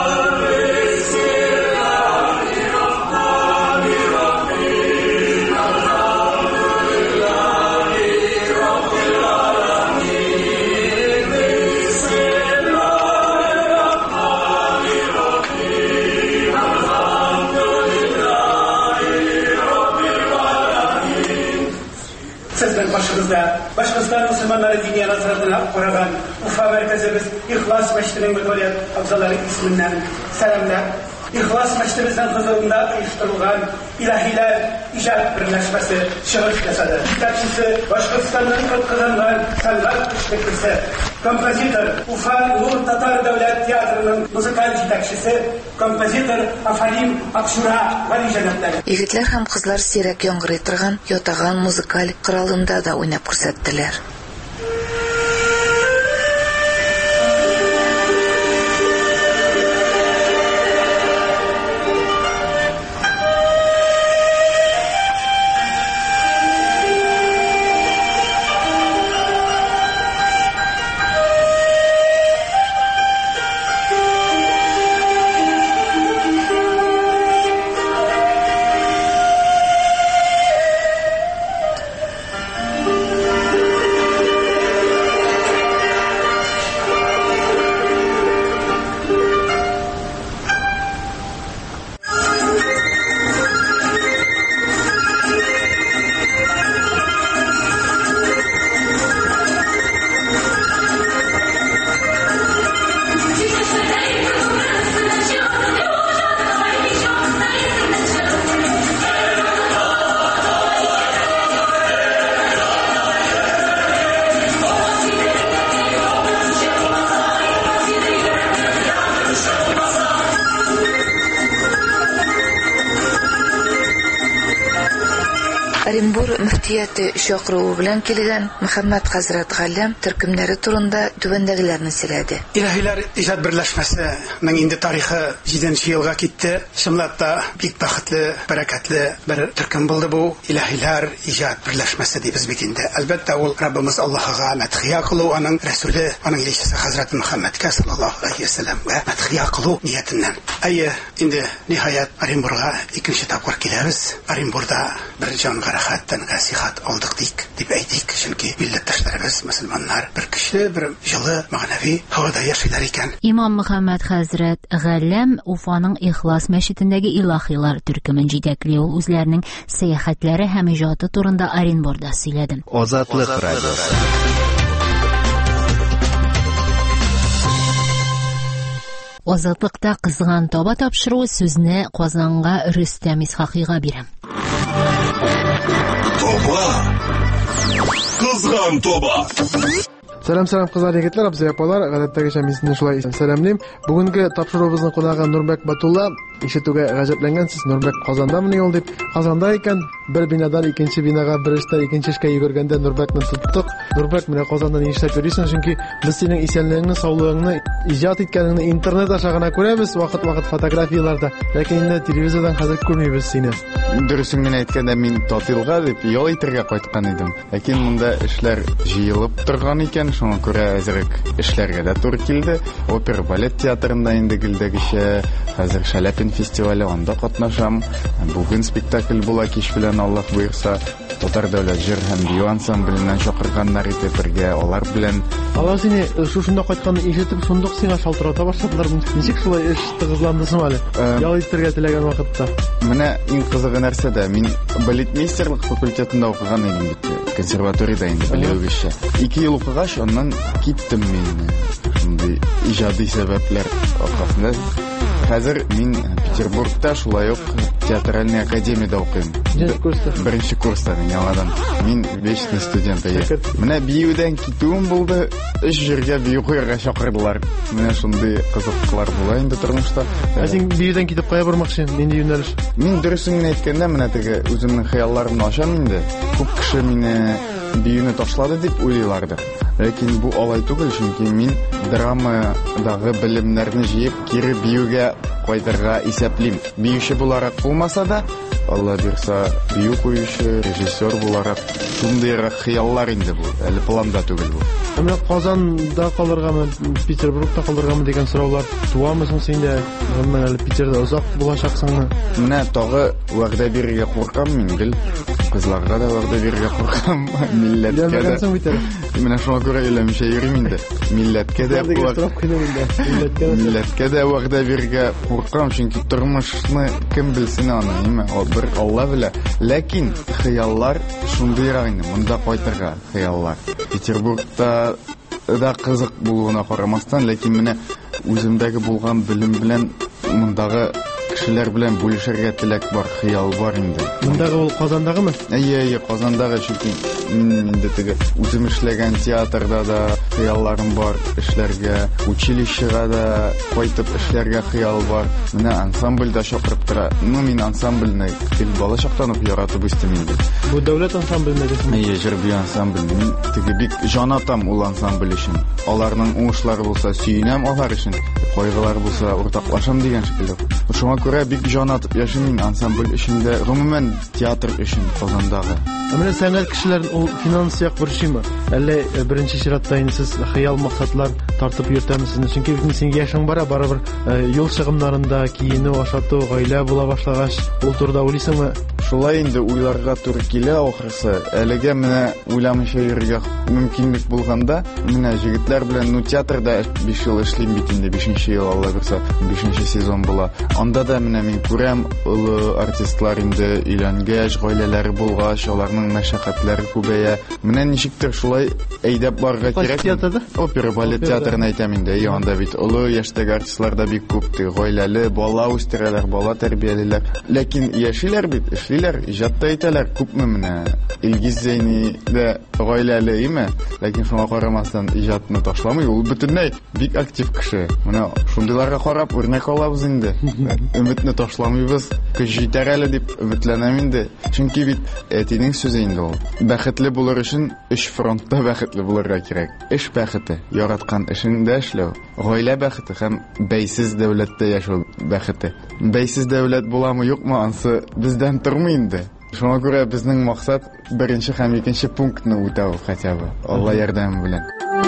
Başımızda Müslümanları dini nazarına koyulan Ufa merkezimiz İhlas Meşri'nin müdüriyet abzaları isminden selamlar. İhlas Meşri'mizin huzurunda uyuşturulan ilahiler icad birleşmesi şahıs yasadı. Kitapçısı Başkırstan'ın katkılarından sanat işletmesi, kompozitör Ufa Nur Tatar Devlet Tiyatro'nun müzikal җитәкчесе, композитор Афалим Акшура Вали җәнәтләре. Егетләр һәм кызлар сирәк яңгырый торган ятаган музыкаль коралында да уйнап күрсәттеләр. Оренбур әфияте чакыруы белән килгән Мөхәммәд хәзрәт галәм төркемнәре турында түбәндәгеләрне сөйләде. İlahiler İcad Birleşmesi'nin indi tarixi 7. yılga gitti. Şımlatta bik baxtlı, bereketli bir türküm buldu bu. İlahiler İcad Birleşmesi diye biz bitinde. Elbette o Rabbimiz Allah'a methiya kılı, onun Resulü, onun ilişkisi Hazreti Muhammed'e sallallahu aleyhi ve sellem ve methiya kılı niyetinden. Ayı indi nihayet Arinburg'a ikinci tapır kileriz. Arinburg'da bir can garahattan nasihat aldık deyip eydik. Çünkü millettaşlarımız, Müslümanlar bir kişi, bir yılı, manevi havada yaşaylar iken. İmam Muhammed Hazret Gallem Ufaның İhlas мәчетендәге илаһилар төркемен җитәкли. Ул үзләренең сәяхәтләре һәм иҗаты турында Оренбургда сөйләде. Азатлык радиосы. Азатлыкта кызган таба тапшыру сүзне Казанга Рөстәм Исхакыйга бирәм. Таба. Кызган таба. Сәлам кызлар, егетләр, абзый-апалар, гадәттәгечә мин сезне шулай сәламлыйм. Бүгенге тапшыруыбызның кунагы Нурбек Батулла. Ишетүгә гаҗәпләнгәнсез, Нурбек Казандамы ул дип. Казанда икән, бер бинадан икенче бинага, бер эштән икенче эшкә йөгергәндә Нурбекны туттык. Нурбек, менә Казанда ни эшләп йөрисең? Чөнки без синең исәнлегеңне, саулыгыңны, иҗат иткәнеңне интернет аша гына күрәбез, вакыт-вакыт фотографияларда. Ләкин инде телевизордан хәзер күрмибез сине. Дөресен генә әйткәндә, мин Татилга дип ял итәргә кайткан идем. Ләкин монда эшләр җыелып торган икән, шуңа күрә әзрәк эшләргә дә туры килде. Опера балет театрында инде гелдәгечә хәзер Шаляпин фестивале, анда катнашам. Бүген спектакль була кич белән, Аллаһ буйрса. Татар дәүләт җыр һәм бию ансамбленнән чакырганнар иде бергә, алар белән. Алар сине шушында кайтканны ишетеп, шундук сиңа шалтырата башладылар. Ничек шулай эш тыгызландысың әле? Ял итәргә теләгән вакытта. Менә иң кызыгы нәрсә дә, мин балетмейстерлык факультетында укыган идем бит. Консерваториядә инде белүгезчә. 2 ел укыгач, аннан киттем мин. Шундый иҗади сәбәпләр аркасында. Хәзер мин Петербургта шулай ук театральный академияда укыйм. Беренче курста яңадан. Мин вечный студент. Менә биюдән китүем булды. 3 җиргә бию куярга чакырдылар. Менә шундый кызыклар була инде тормышта. Син биюдән китеп кая бармакчы? Нинди юнәлеш? Мин дөресен генә әйткәндә, менә теге үземнең хыялларымны ачам инде. Күп кеше мине биюне ташлады дип уйлыйлардыр. Ләкин бу алай түгел, чөнки мин драмадагы белемнәрне җыеп кире биюгә кайтырга исәплим. Биюче буларак булмаса да, Алла бирса, бию куючы, режиссер буларак шундыйрак хыяллар инде бу. Әле планда түгел бу. Менә Казанда калыргамы, Петербургта калыргамы дигән сораулар туамы соң синдә? Менә әле Питерда озак булачаксыңмы? Менә тагы вәгъдә бирергә куркам мин, гел кызларга да вәгъдә бирергә куркам, милләткә дә. Менә шуңа күрә әйләмичә йөрим инде. Милләткә дә вәгъдә бирергә куркам, чөнки тормышны кем белсен аны, ниме? Бер Алла белә. Ләкин хыяллар шундыйрак инде, монда кайтырга хыяллар. Петербургта да кызык булуына карамастан, ләкин менә үземдәге булган белем белән мондагы кешеләр белән бүлешергә теләк бар, хыял бар инде. Мондагы ул Казандагымы? Әйе, Казандагы, чөнки инде теге үзем эшләгән театрда да хыялларым бар, эшләргә, училищега да кайтып эшләргә хыял бар. Менә ансамбльдә чакырып тора. Мин ансамбльне бала чактан ук яратып үстем инде. Бу дәүләт ансамбльне дисеңме? Әйе, җыр-бию ансамбль. Мин теге бик җанатам ул ансамбль өчен. Аларның уңышлары булса, сөенәм алар өчен. Кайгылар булса, уртаклашам дигән шикелле. Шуңа күрә бик җанатып яшим ансамбль эчендә, гомумән театр өчен Казандагы. Менә сәнгать кешеләр ул финанс як борчымы? Әллә беренче чиратта инде сез хыял максатлар тартып йөртәмисез? Чөнки синең яшең барыбер юл чыгымнарында киенү, ашату, гаилә була башлагач, ул турыда уйлыйсыңмы? Шулай инде уйларга туры килә ахырсы. Әлегә менә уйламыйча йөрергә мөмкинлек булганда, менә җегетләр белән театрда 5 ел эшлим бит инде, 5нче ел Алла бирсә, 5нче сезон була. Анда да менә мин күрәм, улы артистлар инде өйләнгәч, гаиләләре булгач, аларның мәшәкатьләре күбәя. Менә ничектер шулай әйдәп барырга кирәк. Опера балет театрына әйтәм инде. Анда бит улы яшьтәге артистлар да бик күп, гаиләле, бала үстерәләр, бала тәрбиялиләр. Ләкин яшиләр бит, эшлиләр, иҗатта әйтәләр, күпме менә. Илгиз Зәйни дә гаиләле име, ләкин шуңа карамастан иҗатны ташламый, ул бөтенләй бик актив кеше. Менә шундыйларга карап үрнәк алабыз инде. Өметне ташламыйбыз, көч җитәр әле дип өметләнәм инде. Чөнки бит әтинең сүзе инде ул. Бәхетле булыр өчен 3 фронтта бәхетле булырга кирәк. Эш бәхете, яраткан эшеңдә эшләү, гаилә бәхете һәм бәйсез дәүләттә яшәү бәхете. Бәйсез дәүләт буламы, юкмы, ансы бездән тормый инде. Шуңа күрә безнең максат беренче һәм икенче пунктны үтәү хотя бы. Алла ярдәме белән.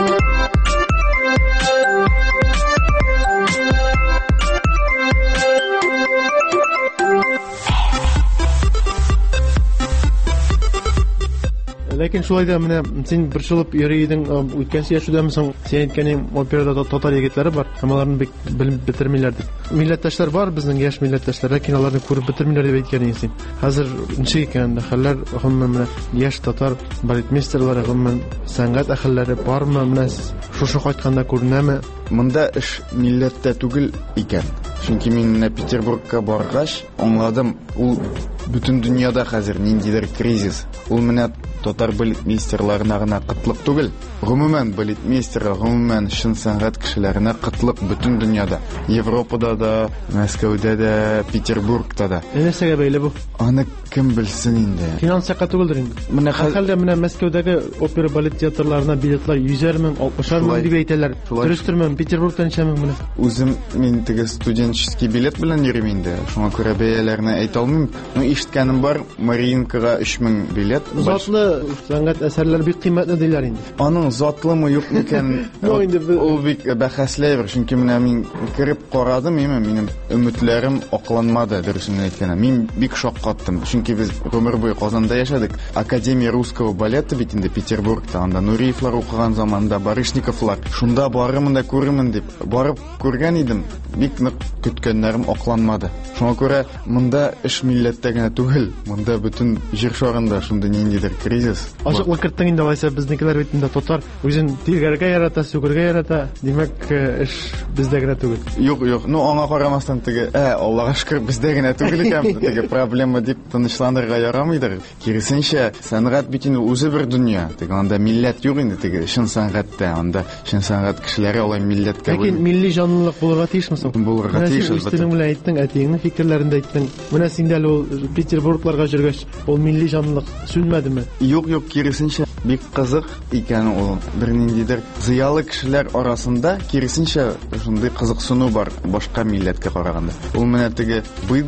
Ләкин шулай да менә син бер шулып йөри идең, үткән яшәүдәме соң син әйткәнең операда татар егетләре бар, һәм аларны бик белеп бетермиләр дип. Милләттәшләр бар, безнең яшь милләттәшләр, ләкин аларны күреп бетермиләр дип әйткәнең син. Хәзер ничек икән хәлләр, гомумән яшь татар балетмейстерлары, гомумән сәнгать әһелләре бармы, менә шушы кайтканда күренәме? Монда эш милләттә түгел икән. Чөнки мин Петербургка баргач, аңладым, ул бөтен дөньяда хәзер ниндидер кризис. Ул менә татар балетмейстерларына гына кытлык түгел. Гомумән балетмейстерлар, гомумән шин сәнгать кешеләренә кытлык бөтен дөньяда. Европада да, Мәскәүдә дә, Петербургта да. Нәрсәгә бәйле бу? Аны кем белсен инде. Финанска түгелдер инде. Хәлдә менә Мәскәүдәге опера балет театрларына билетлар 100 мең, 60 мең дип әйтәләр. Дөрестөрме? Петербургта ничә мең менә? Үзем мин теге студенческий билет белән йөрим инде. Шуңа күрә бәяләрне әйтә алмыйм. Ишеткәнем бар, Мариинкага 3000 билет. Затлы сәнгать әсәрләр бик кыйммәтле диләр инде. Аның затлымы юк микән? Ул бик бәхәсләйбер, чөнки менә мин кирип карадым, минем өметләрем акланмады, дөресен әйткәндә. Мин бик шаккаттым, чөнки без гомер буе Казанда яшәдек. Академия русского балета бит инде Петербургта, анда Нуриевлар укыган заманда, Барышниковлар. Шунда барырмын да күрермен дип барып күргән идем. Бик нык көткәннәрем акланмады. Шуңа күрә монда эш милләттә генә түгел, монда бөтен җир шарында шундый ниндидер кризис. Ачыклык кертте инде алайса, безнекеләр бит инде татар үзен тиргәргә ярата, сүгергә ярата. Димәк, эш бездә генә түгел. Юк, аңа карамастан теге, Аллага шөкер, бездә генә түгел икән, теге проблема дип тынычланырга ярамыйдыр. Киресенчә, сәнгать бит инде үзе бер дөнья. Теге анда милләт юк инде, теге шин сәнгатьтә, анда шин сәнгать кешеләре алай милләткә. Ләкин милли җанлылык булырга тиешме соң? Булырга тиеш. Үстенең белән әйттең, әтиеңнең фикерләрендә әйттең. Менә синдә ул Петербургларга җөргәч, ул милли җанлылык сүнмәдеме? Юк, киресенчә бик кызык икән ул. Бер ниндидер зыялы кешеләр арасында киресенчә шундый кызыксыну бар башка милләткә караганда. Ул менә теге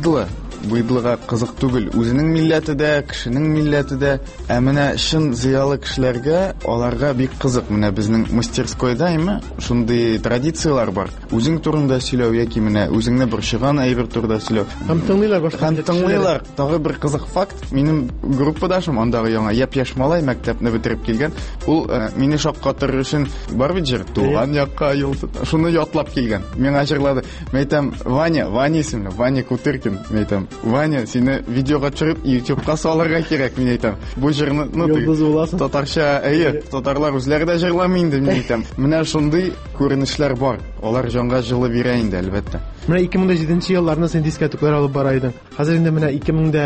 быйдлыга кызык түгел. Үзенең милләте дә, кешенең милләте дә, менә шин зыялы кешеләргә аларга бик кызык. Менә безнең мастерскойда шундый традициялар бар. Үзең турында сөйләү яки менә үзеңне борчыган әйбер турында сөйләү. Һәм тыңлыйлар башка. Тыңлыйлар. Тагы бер кызык факт, минем группадашым, андагы яңа япь-яшь малай мәктәпне бетереп килгән. Ул мине шаккатыр өчен бар бит җир, туган якка юлды. Шуны ятлап килгән. Миңа җырлады. Мен әйтәм, Ваня исемле, Ваня Кутыркин. Мен әйтәм, Ваня, сине видеога төшереп, YouTube'ка салырга кирәк, мен әйтәм. Бу җырны, татарча, татарлар үзләре дә җырламый инде, мен әйтәм. Менә шундый күренешләр бар. Алар җанга җылы бирә инде, әлбәттә. Менә 2007 елларны син дискәтүкләр алып бара идең. Хәзер инде менә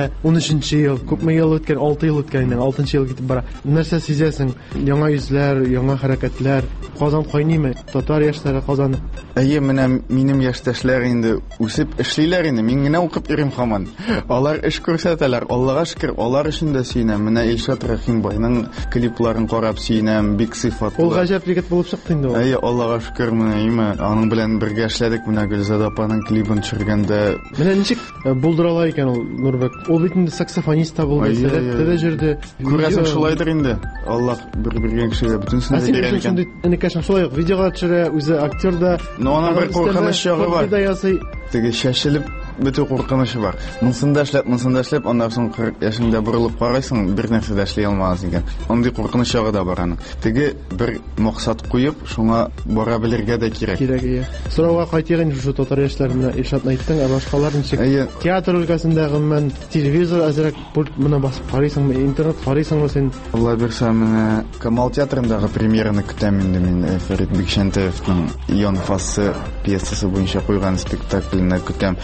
2013 ел, күпме ел үткән, 6 ел үткән инде, 6нчы ел китеп бара. Нәрсә сизәсең? Яңа йөзләр, яңа хәрәкәтләр. Казан кайныймы? Татар яшьләре Казан. Менә минем яшьтәшләр инде үсеп эшлиләр инде. Мин генә укып йөрим һаман. Алар эш күрсәтәләр. Аллага шөкер, алар өчен дә сөенәм. Менә Илшат Рахимбайның клипларын карап сөенәм, бик сыйфатлы. Ул гаҗәп егет булып чыкты инде ул. Аллага шөкер, менә аның белән бергә эшләдек. Менә Гөлзада апаның клипын төшергәндә. Менә ничек булдырала икән ул Нурбек? Ул бит инде саксофонист та булды, сәләттә дә җырды. Күрәсең, шулайдыр инде. Аллах бер кешегә бөтенсен дә биргән икән. Әнекәшем шулай ук видеога төшерә, үзе актер да. Аның бер куркыныч ягы бар. Теге шәшелеп бөтен куркынышы бар. Монсын да эшләп, аннан соң 40 яшыңда бурылып карайсың, бер нәрсә дә эшли алмагасын икән. Андый куркыныч ягы да бар аның. Теге бер максат куеп, шуңа бара белергә дә кирәк. Сорауга кайтыйгын, шушы татар яшьләр менә Илшатны әйттең, башкалар ничек? Театр өлкәсендә гомумән телевизор әзрәк пульт менә басып карыйсыңмы, интернет карыйсыңмы син? Алла бирсә, менә Камал театрындагы премьераны көтәм инде мин. Фәрит Бикшәнтәевнең Ион Фасы пьесасы буенча куйган спектакльне көтәм. Аннан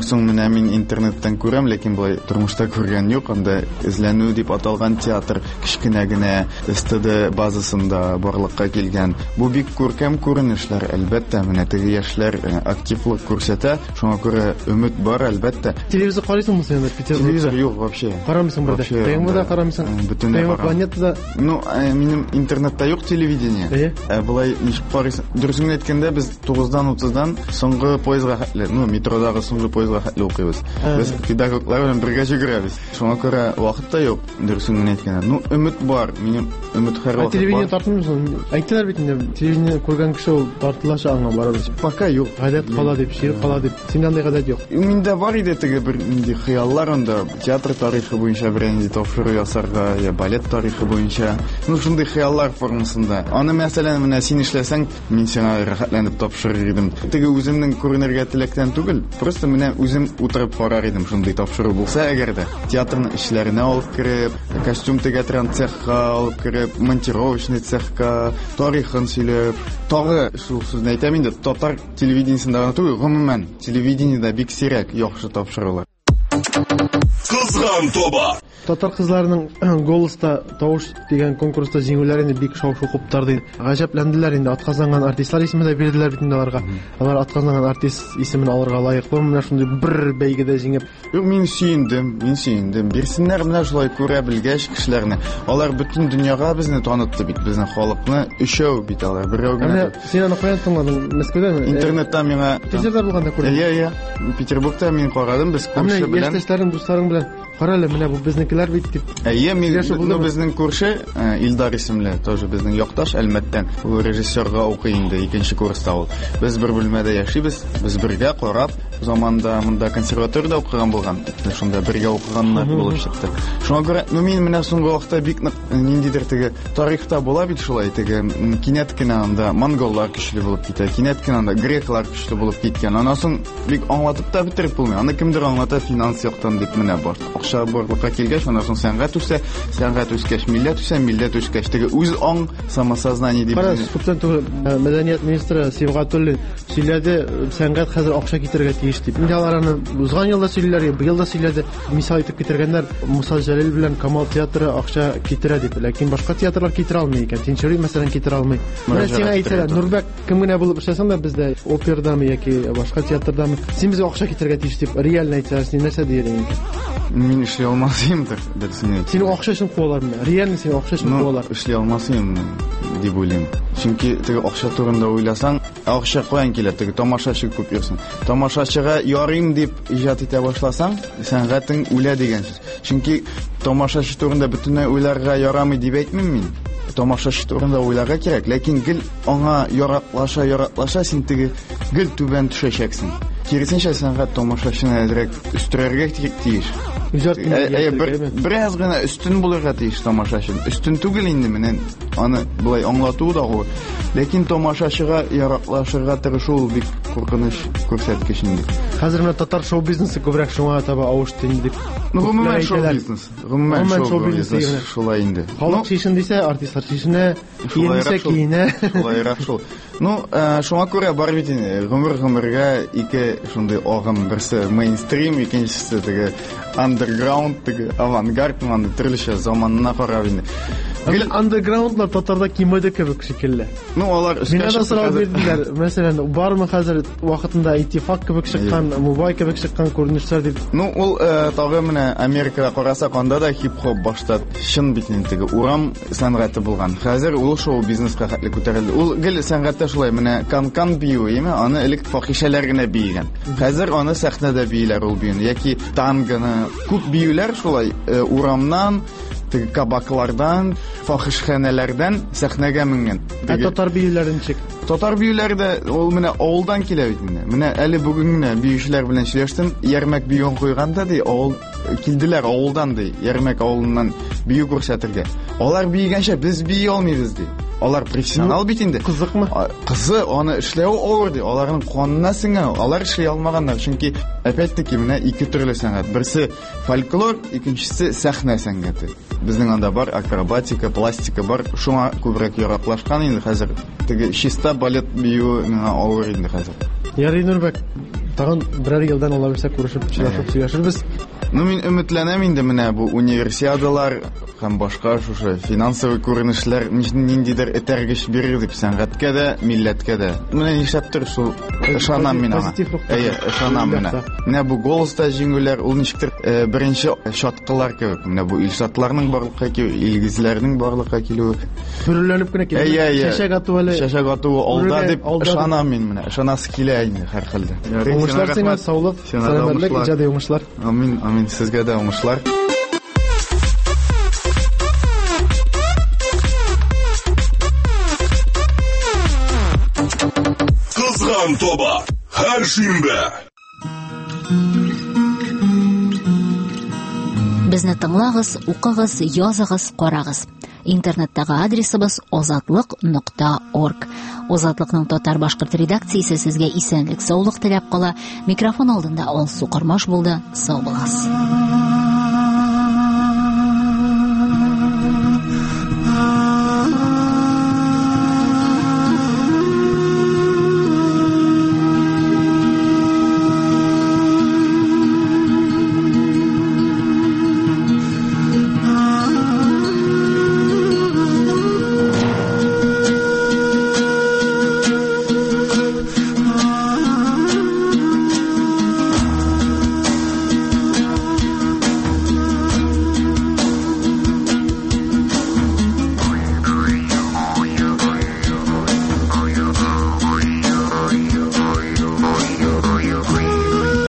соң менә мин интернеттан күрәм, ләкин булай тормышта күргән юк. Анда эзләнү дип аталган театр кичкенә генә СТД базасында барлыкка килгән. Бу бик күркәм күренешләр, әлбәттә, менә теге яшьләр активлык күрсәтә. Шуңа күрә өмет бар, әлбәттә. Телевизор карыйсыңмы син Питербургда? Телевизор юк вообще. Карамыйсың бер дә. ТМда карамыйсың. ТМ планетада. Ну, минем интернетта юк телевидение. Булай ничек карыйсың? Дөресен әйткәндә, без 9-30-дан соңгы поездга хәтле, метродагы соңгы поездга хәтле укыйбыз. Без педагоглар белән бергә йөгерәбез. Шуңа күрә вакыт та юк. Дөресен әйткәндә. Ну, өмет бар. Минем өмет һәр вакыт бар. Телевидение тартмыйсың? Әйттеләр бит инде, телевидение күргән кеше ул тартылаша аңа барабыз. Пока юк. Гадәт кала дип, шир кала дип. Синдә андай гадәт юк. Миндә бар иде теге бер инде хыяллар анда, театр тарихы буенча беренди тапшыру ясарга, я балет тарихы буенча. Ну, шундый хыяллар формасында. Аны мәсәлән менә син эшләсәң, мин сиңа рәхәтләнеп тапшырыр идем. Теге үземнең күренергә теләктән түгел, просто менә үзем утырып карар идем шундый тапшыру булса әгәр дә. Театрның эшләренә алып кереп, костюм тегәтрән цехка алып кереп, монтировочный цехка, тарихын сөйләп, тагы шул сүзне әйтәм инде, татар телевидениесендә түгел, гомумән телевидениедә бик сирәк яхшы тапшырулар. Кызган тоба. Татар кызларының голоста тавыш дигән конкурста җиңүләр инде бик шау-шу куптарды. Гаҗәпләнделәр инде, атказанган артистлар исемен дә бирделәр бит инде аларга. Алар атказанган артист исемен алырга лаеклы, менә шундый бер бәйгедә җиңеп. Мин сөендем. Бирсеннәр менә шулай күрә белгәч кешеләрне. Алар бөтен дөньяга безне танытты бит, безнең халыкны өчәү бит алар. Берәү генә. Син аны каян тыңладың? Мәскәүдәме? Интернетта миңа. Питерда булганда күрдем. Петербургта мин карадым, без күрше белән. Яшьтәшләрем, дусларым белән. Карале, менә бу безнекеләр бит дип. Безнең күрше Илдар исемле, тоже безнең якташ Әлмәттән. Ул режиссерга укый инде, 2нче курста ул. Без бер бүлмәдә яшибез, без бергә карап, заманда монда консерваториядә укыган булган. Шунда бергә укыганнар булып чыкты. Шуңа күрә, мин менә соңгы вакытта бик ниндидер теге тарихта була бит шулай, теге кинәт кенә анда монголлар көчле булып китә, кинәт кенә анда греклар көчле булып киткән. Анасын бик аңлатып та битереп булмый. Аны кемдер аңлата финанс яктан дип менә бар. Акча барлыкка килгәч, аннан соң сәнгать үсә, сәнгать үскәч милләт үсә, милләт үскәч теге үз аң самосознание дип. Күптән түгел мәдәният министры Сибгатуллин сөйләде, сәнгать хәзер акча китергә тиеш дип. Инде алар аны узган елда сөйлиләр, быел да сөйләде. Мисал итеп китергәннәр, Муса Җәлил белән Камал театры акча китерә дип, ләкин башка театрлар китерә алмый икән. Тинчури мәсәлән китерә алмый. Менә сиңа әйтәләр, Нурбәк кем генә булып эшләсәң дә бездә операдамы яки башка театрдамы, син безгә акча китергә тиеш дип реально әйтәләр. Син нәрсә диярсең? Мин эшли алмасымдыр, дөресен әйтсәм. Син акча өчен куалар менә. Реально син акча өчен куалар. Эшли алмасым дип уйлыйм. Чөнки теге акча турында уйласаң, акча каян килә? Теге тамашачы күп йөрсен. Тамашачыга ярыйм дип иҗат итә башласаң, сәнгатең үлә дигән сүз. Чөнки тамашачы турында бөтенләй уйларга ярамый дип әйтмим мин. Тамашачы турында уйларга кирәк, ләкин гел аңа яраклаша син теге гел түбән төшәчәксең. Киресенчә сәнгать тамашачыны әзрәк үстерергә тиеш. Бераз гына өстен булырга тиеш тамашачы. Өстен түгел инде менә аны булай аңлату да ул. Ләкин тамашачыга яраклашырга тырышу бик куркыныч күрсәткеч инде. Хәзер менә татар шоу бизнесы күбрәк шуңа таба авышты инде дип. Гомумән шоу бизнес. Гомумән шоу бизнес шулай инде. Халык шишен дисә, артистлар шишенә, киенә. Шулайрак шул. Ну, шуңа күрә бар бит инде. Гомергә ике шундый агым, берсе мейнстрим, икенчесе теге андерграунд, теге авангард, аны төрлечә заманына карап инде. Андерграундлар татарда кимәдә кебек шикелле. Ну, алар Минә дә сорау бирделәр. Мәсәлән, бармы хәзер вакытында Итифак кебек чыккан, Мубай кебек чыккан күренешләр дип. Ну, ул тагы менә Америкага карасак, анда да хип-хоп башта чын бит инде теге урам сәнгате булган. Хәзер ул шоу бизнеска хәтле күтәрелде. Ул гел сәнгатьтә шулай менә канкан бию, яме, аны элек фахишәләр генә биегән. Хәзер аны сәхнәдә бийләр ул биюне, яки танганы, күп биюләр шулай урамнан теге кабаклардан, фахишханәләрдән сәхнәгә менгән. Татар биюләрен чик. Татар биюләре дә ул менә авылдан килә бит инде. Менә әле бүген генә биючеләр белән сөйләштем. Ярмәк биюен куйганда ди, авыл килделәр авылдан ди. Ярмәк авылыннан бию күрсәтергә. Алар биегәнчә без бии алмыйбыз ди. Алар профессионал бит инде. Кызыкмы? Кызы, аны эшләү авыр ди. Аларның канына сиңә. Алар эшли алмаганнар, чөнки опять-таки менә ике төрле сәнгать. Берсе фольклор, икенчесе сәхнә сәнгате. Безнең анда бар акробатика, пластика бар. Шуңа күбрәк яраклашкан инде хәзер. Теге чиста балет бию миңа авыр инде хәзер. Ярый, Нурбәк, Тагын берәр елдан ала берсәк күрешеп, чыгышып сөйләшербез. Мин өметләнәм инде менә бу универсиадалар һәм башка шушы финансовый күренешләр ниндидер этәргеч бирер дип сәнгатькә дә, милләткә дә. Менә нишләптер шул ышанам мин аңа. Ышанам менә. Менә бу голоста җиңүләр ул ничектер беренче шаткылар кебек. Менә бу илшатларның барлыкка килү, илгизләрнең барлыкка килү. Бүреләнеп кенә килә. Шәшәк ату әле. Шәшәк ату алда дип ышанам мин менә. Ышанасы килә инде һәр хәлдә. Уңышлар сиңа, саулык, сәламәтлек, иҗади уңышлар. Амин, амин, сезгә дә уңышлар. Кызган тоба һәр шимбә. Безне тыңлагыз, укыгыз, языгыз, карагыз. Интернеттагы адресыбыз озатлык.org. Озатлыкның татар-башкорт редакциясе сезгә исәнлек, саулык теләп кала. Микрофон алдында Алсу Кормаш булды. Сау булыгыз.